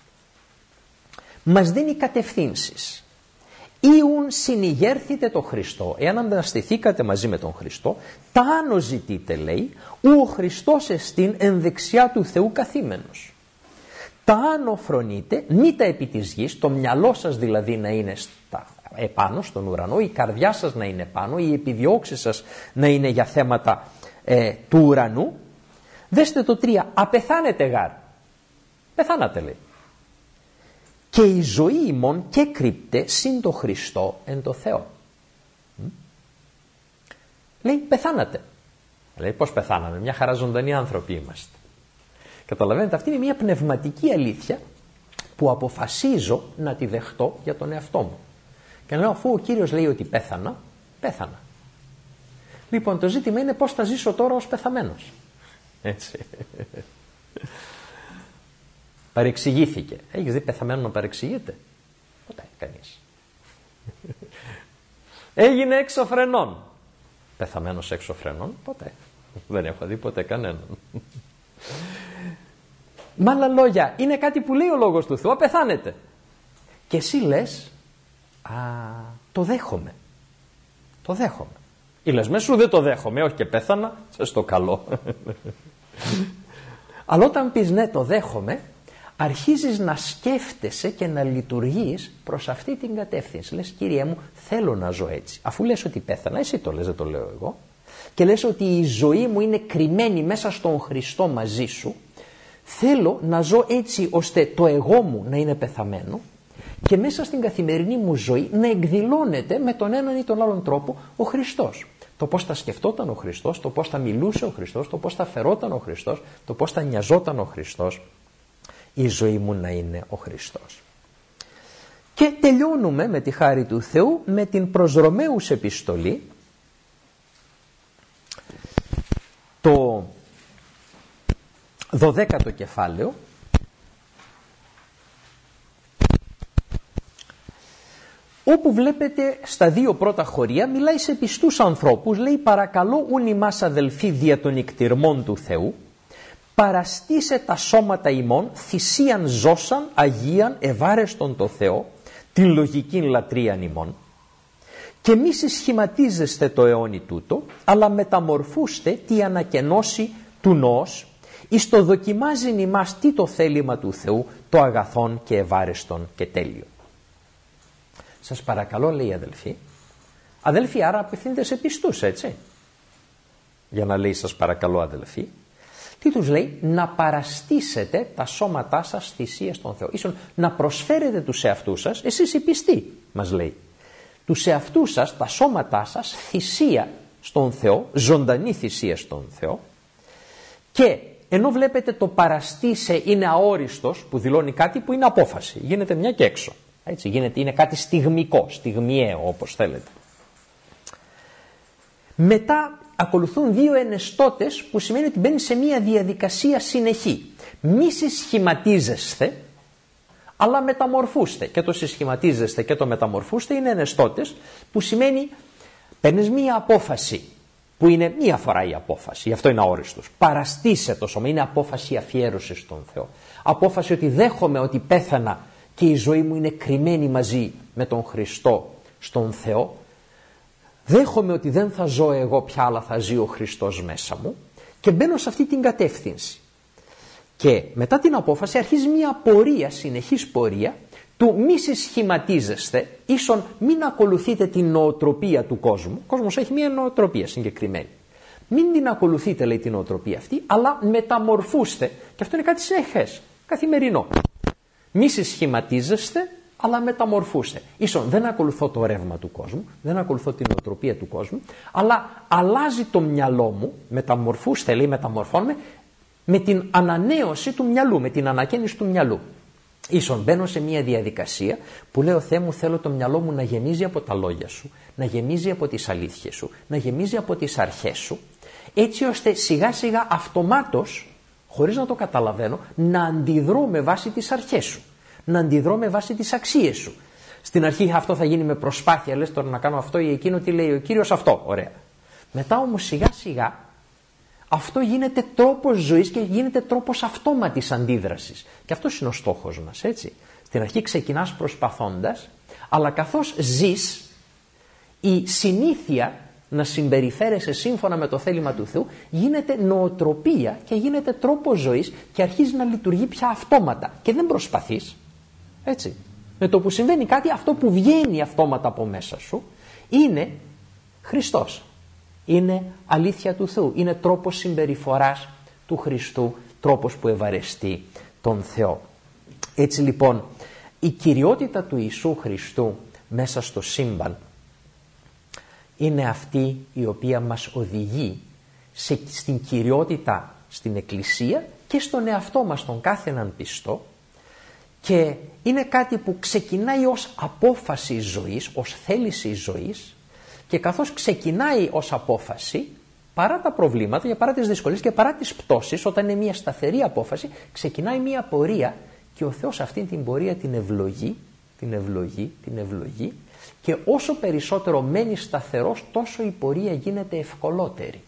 μας δίνει κατευθύνσεις. Ιουν συνηγέρθητε το Χριστό, εάν αναστηθήκατε μαζί με τον Χριστό, τα άνω ζητείτε, λέει, ου ο Χριστός εστίν εν δεξιά του Θεού καθήμενος. Τα άνω φρονείτε, μη τα επί της γης, το μυαλό σας δηλαδή να είναι επάνω στον ουρανό, η καρδιά σας να είναι πάνω, οι επιδιώξεις σας να είναι για θέματα του ουρανού. Δέστε το 3, απεθάνετε γάρ. Πεθάνατε, λέει. Και η ζωή ημών και κρύπτε συν το Χριστό εν το Θεό. Λέει πεθάνατε. Λέει πώς πεθάναμε, μια χαρά ζωντανοί άνθρωποι είμαστε. Καταλαβαίνετε, αυτή είναι μια πνευματική αλήθεια που αποφασίζω να τη δεχτώ για τον εαυτό μου. Και λέω, αφού ο Κύριος λέει ότι πέθανα, πέθανα. Λοιπόν, το ζήτημα είναι πώς θα ζήσω τώρα ως πεθαμένος. Έτσι. Παρεξηγήθηκε. Έχεις δει πεθαμένο να παρεξηγείται? Ποτέ, κανείς. Έγινε έξω φρενών. Πεθαμένος έξω φρενών? Ποτέ. Δεν έχω δει ποτέ κανέναν. Με άλλα λόγια, είναι κάτι που λέει ο λόγος του Θεού, πεθάνετε. Και εσύ λες, το δέχομαι. Το δέχομαι. Ή λες, με σου δεν το δέχομαι, όχι και πέθανα, στο καλό. Αλλά όταν πεις ναι, το δέχομαι, αρχίζεις να σκέφτεσαι και να λειτουργείς προς αυτή την κατεύθυνση. Λες, Κύριε μου, θέλω να ζω έτσι. Αφού λες ότι πέθανα, εσύ το λες, δεν το λέω εγώ. Και λες ότι η ζωή μου είναι κρυμμένη μέσα στον Χριστό μαζί σου. Θέλω να ζω έτσι ώστε το εγώ μου να είναι πεθαμένο και μέσα στην καθημερινή μου ζωή να εκδηλώνεται με τον έναν ή τον άλλον τρόπο ο Χριστός. Το πώς θα σκεφτόταν ο Χριστός, το πώς θα μιλούσε ο Χριστός, το πώς θα φερόταν ο Χριστός, το πώς θα νοιαζόταν ο Χριστός. Η ζωή μου να είναι ο Χριστός. Και τελειώνουμε με τη χάρη του Θεού με την προς Ρωμαίους επιστολή, το 12ο κεφάλαιο, όπου βλέπετε στα δύο πρώτα χωρία μιλάει σε πιστούς ανθρώπους, λέει παρακαλώ ούν ημάς αδελφοί δια των ικτιρμών του Θεού, παραστήσε τα σώματα ημών θυσίαν ζώσαν αγίαν ευάρεστον το Θεό, την λογική λατρείαν ημών, και μη συσχηματίζεστε το αιώνι τούτο, αλλά μεταμορφούστε τη ανακαινώση του νόος, εις το δοκιμάζειν ημάς τι το θέλημα του Θεού, το αγαθόν και ευάρεστον και τέλειο. Σας παρακαλώ, λέει αδελφοί. Αδελφοί, άρα απευθύνεται σε πιστούς, έτσι. Για να λέει σας παρακαλώ αδελφοί. Τι τους λέει? Να παραστήσετε τα σώματά σας θυσία στον Θεό. Ίσον να προσφέρετε τους εαυτούς σας, εσείς οι πιστοί, μας λέει. Τους εαυτούς σας, τα σώματά σας θυσία στον Θεό, ζωντανή θυσία στον Θεό. Και ενώ βλέπετε το παραστήσε είναι αόριστος, που δηλώνει κάτι που είναι απόφαση. Γίνεται μια και έξω. Έτσι, είναι κάτι στιγμικό, στιγμιαίο όπως θέλετε. Μετά ακολουθούν δύο ενεστώτες που σημαίνει ότι μπαίνει σε μια διαδικασία συνεχή. Μη συσχηματίζεστε, αλλά μεταμορφούστε. Και το συσχηματίζεστε και το μεταμορφούστε είναι ενεστώτες που σημαίνει παίρνεις μια απόφαση που είναι μία φορά η απόφαση, γι' αυτό είναι αόριστος. Παραστήσε το σώμα, είναι απόφαση αφιέρωσης στον Θεό. Απόφαση ότι δέχομαι ότι πέθανα και η ζωή μου είναι κρυμμένη μαζί με τον Χριστό στον Θεό. Δέχομαι ότι δεν θα ζω εγώ πια, αλλά θα ζει ο Χριστός μέσα μου και μπαίνω σε αυτή την κατεύθυνση. Και μετά την απόφαση αρχίζει μια πορεία, συνεχής πορεία του μη συσχηματίζεστε, ίσον μην ακολουθείτε την νοοτροπία του κόσμου. Ο κόσμος έχει μια νοοτροπία συγκεκριμένη. Μην την ακολουθείτε, λέει, την νοοτροπία αυτή, αλλά μεταμορφούστε. Και αυτό είναι κάτι συνεχές, καθημερινό. Μη συσχηματίζεστε, αλλά μεταμορφούστε. Ίσον δεν ακολουθώ το ρεύμα του κόσμου, δεν ακολουθώ την νοοτροπία του κόσμου, αλλά αλλάζει το μυαλό μου, μεταμορφούστε, λέει, μεταμορφώνουμε, με την ανανέωση του μυαλού, με την ανακαίνιση του μυαλού. Ίσον μπαίνω σε μια διαδικασία που λέω Θεέ μου, θέλω το μυαλό μου να γεμίζει από τα λόγια σου, να γεμίζει από τις αλήθειες σου, να γεμίζει από τις αρχές σου, έτσι ώστε σιγά σιγά αυτομάτως, χωρίς να το καταλαβαίνω, να αντιδρώ με βάση τις αρχές σου, να αντιδρώ με βάση τις αξίες σου. Στην αρχή αυτό θα γίνει με προσπάθεια, λες τώρα να κάνω αυτό ή εκείνο, τι λέει ο Κύριος, αυτό, ωραία. Μετά όμως σιγά σιγά αυτό γίνεται τρόπος ζωής και γίνεται τρόπος αυτόματης αντίδρασης. Και αυτός είναι ο στόχος μας, έτσι. Στην αρχή ξεκινάς προσπαθώντας, αλλά καθώς ζεις, η συνήθεια να συμπεριφέρεσαι σύμφωνα με το θέλημα του Θεού γίνεται νοοτροπία και γίνεται τρόπος ζωής και αρχίζει να λειτουργεί πια αυτόματα και δεν προσπαθείς, έτσι. Με το που συμβαίνει κάτι, αυτό που βγαίνει αυτόματα από μέσα σου είναι Χριστός. Είναι αλήθεια του Θεού, είναι τρόπος συμπεριφοράς του Χριστού, τρόπος που ευαρεστεί τον Θεό. Έτσι λοιπόν η κυριότητα του Ιησού Χριστού μέσα στο σύμπαν είναι αυτή η οποία μας οδηγεί στην κυριότητα στην Εκκλησία και στον εαυτό μας, τον κάθε έναν πιστό, Και είναι κάτι που ξεκινάει ως απόφαση ζωής, ως θέληση ζωής, και καθώς ξεκινάει ως απόφαση, παρά τα προβλήματα και παρά τις δυσκολίες και παρά τις πτώσεις, όταν είναι μια σταθερή απόφαση, ξεκινάει μια πορεία και ο Θεός αυτήν την πορεία την ευλογεί και όσο περισσότερο μένει σταθερός, τόσο η πορεία γίνεται ευκολότερη.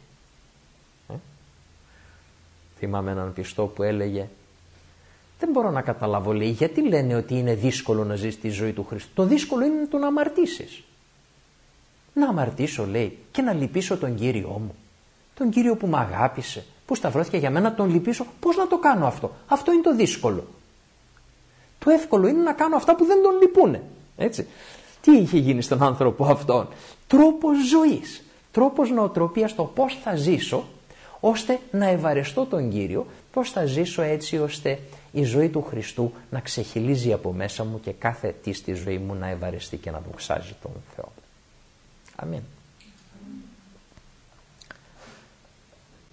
Θυμάμαι έναν πιστό που έλεγε, δεν μπορώ να καταλάβω, λέει, γιατί λένε ότι είναι δύσκολο να ζεις τη ζωή του Χριστού. Το δύσκολο είναι το να αμαρτήσεις. Να αμαρτήσω, λέει, και να λυπήσω τον Κύριό μου. Τον Κύριο που με αγάπησε, που σταυρώθηκε για μένα, τον λυπήσω. Πώς να το κάνω αυτό? Αυτό είναι το δύσκολο. Το εύκολο είναι να κάνω αυτά που δεν τον λυπούνε. Έτσι. Τι είχε γίνει στον άνθρωπο αυτόν? Τρόπος ζωής, τρόπος νοοτροπίας, το πώς θα ζήσω ώστε να ευαρεστώ τον Κύριο, πώς θα ζήσω έτσι ώστε η ζωή του Χριστού να ξεχυλίζει από μέσα μου και κάθε τι στη ζωή μου να ευαρεστεί και να δοξάζει τον Θεό. Αμήν.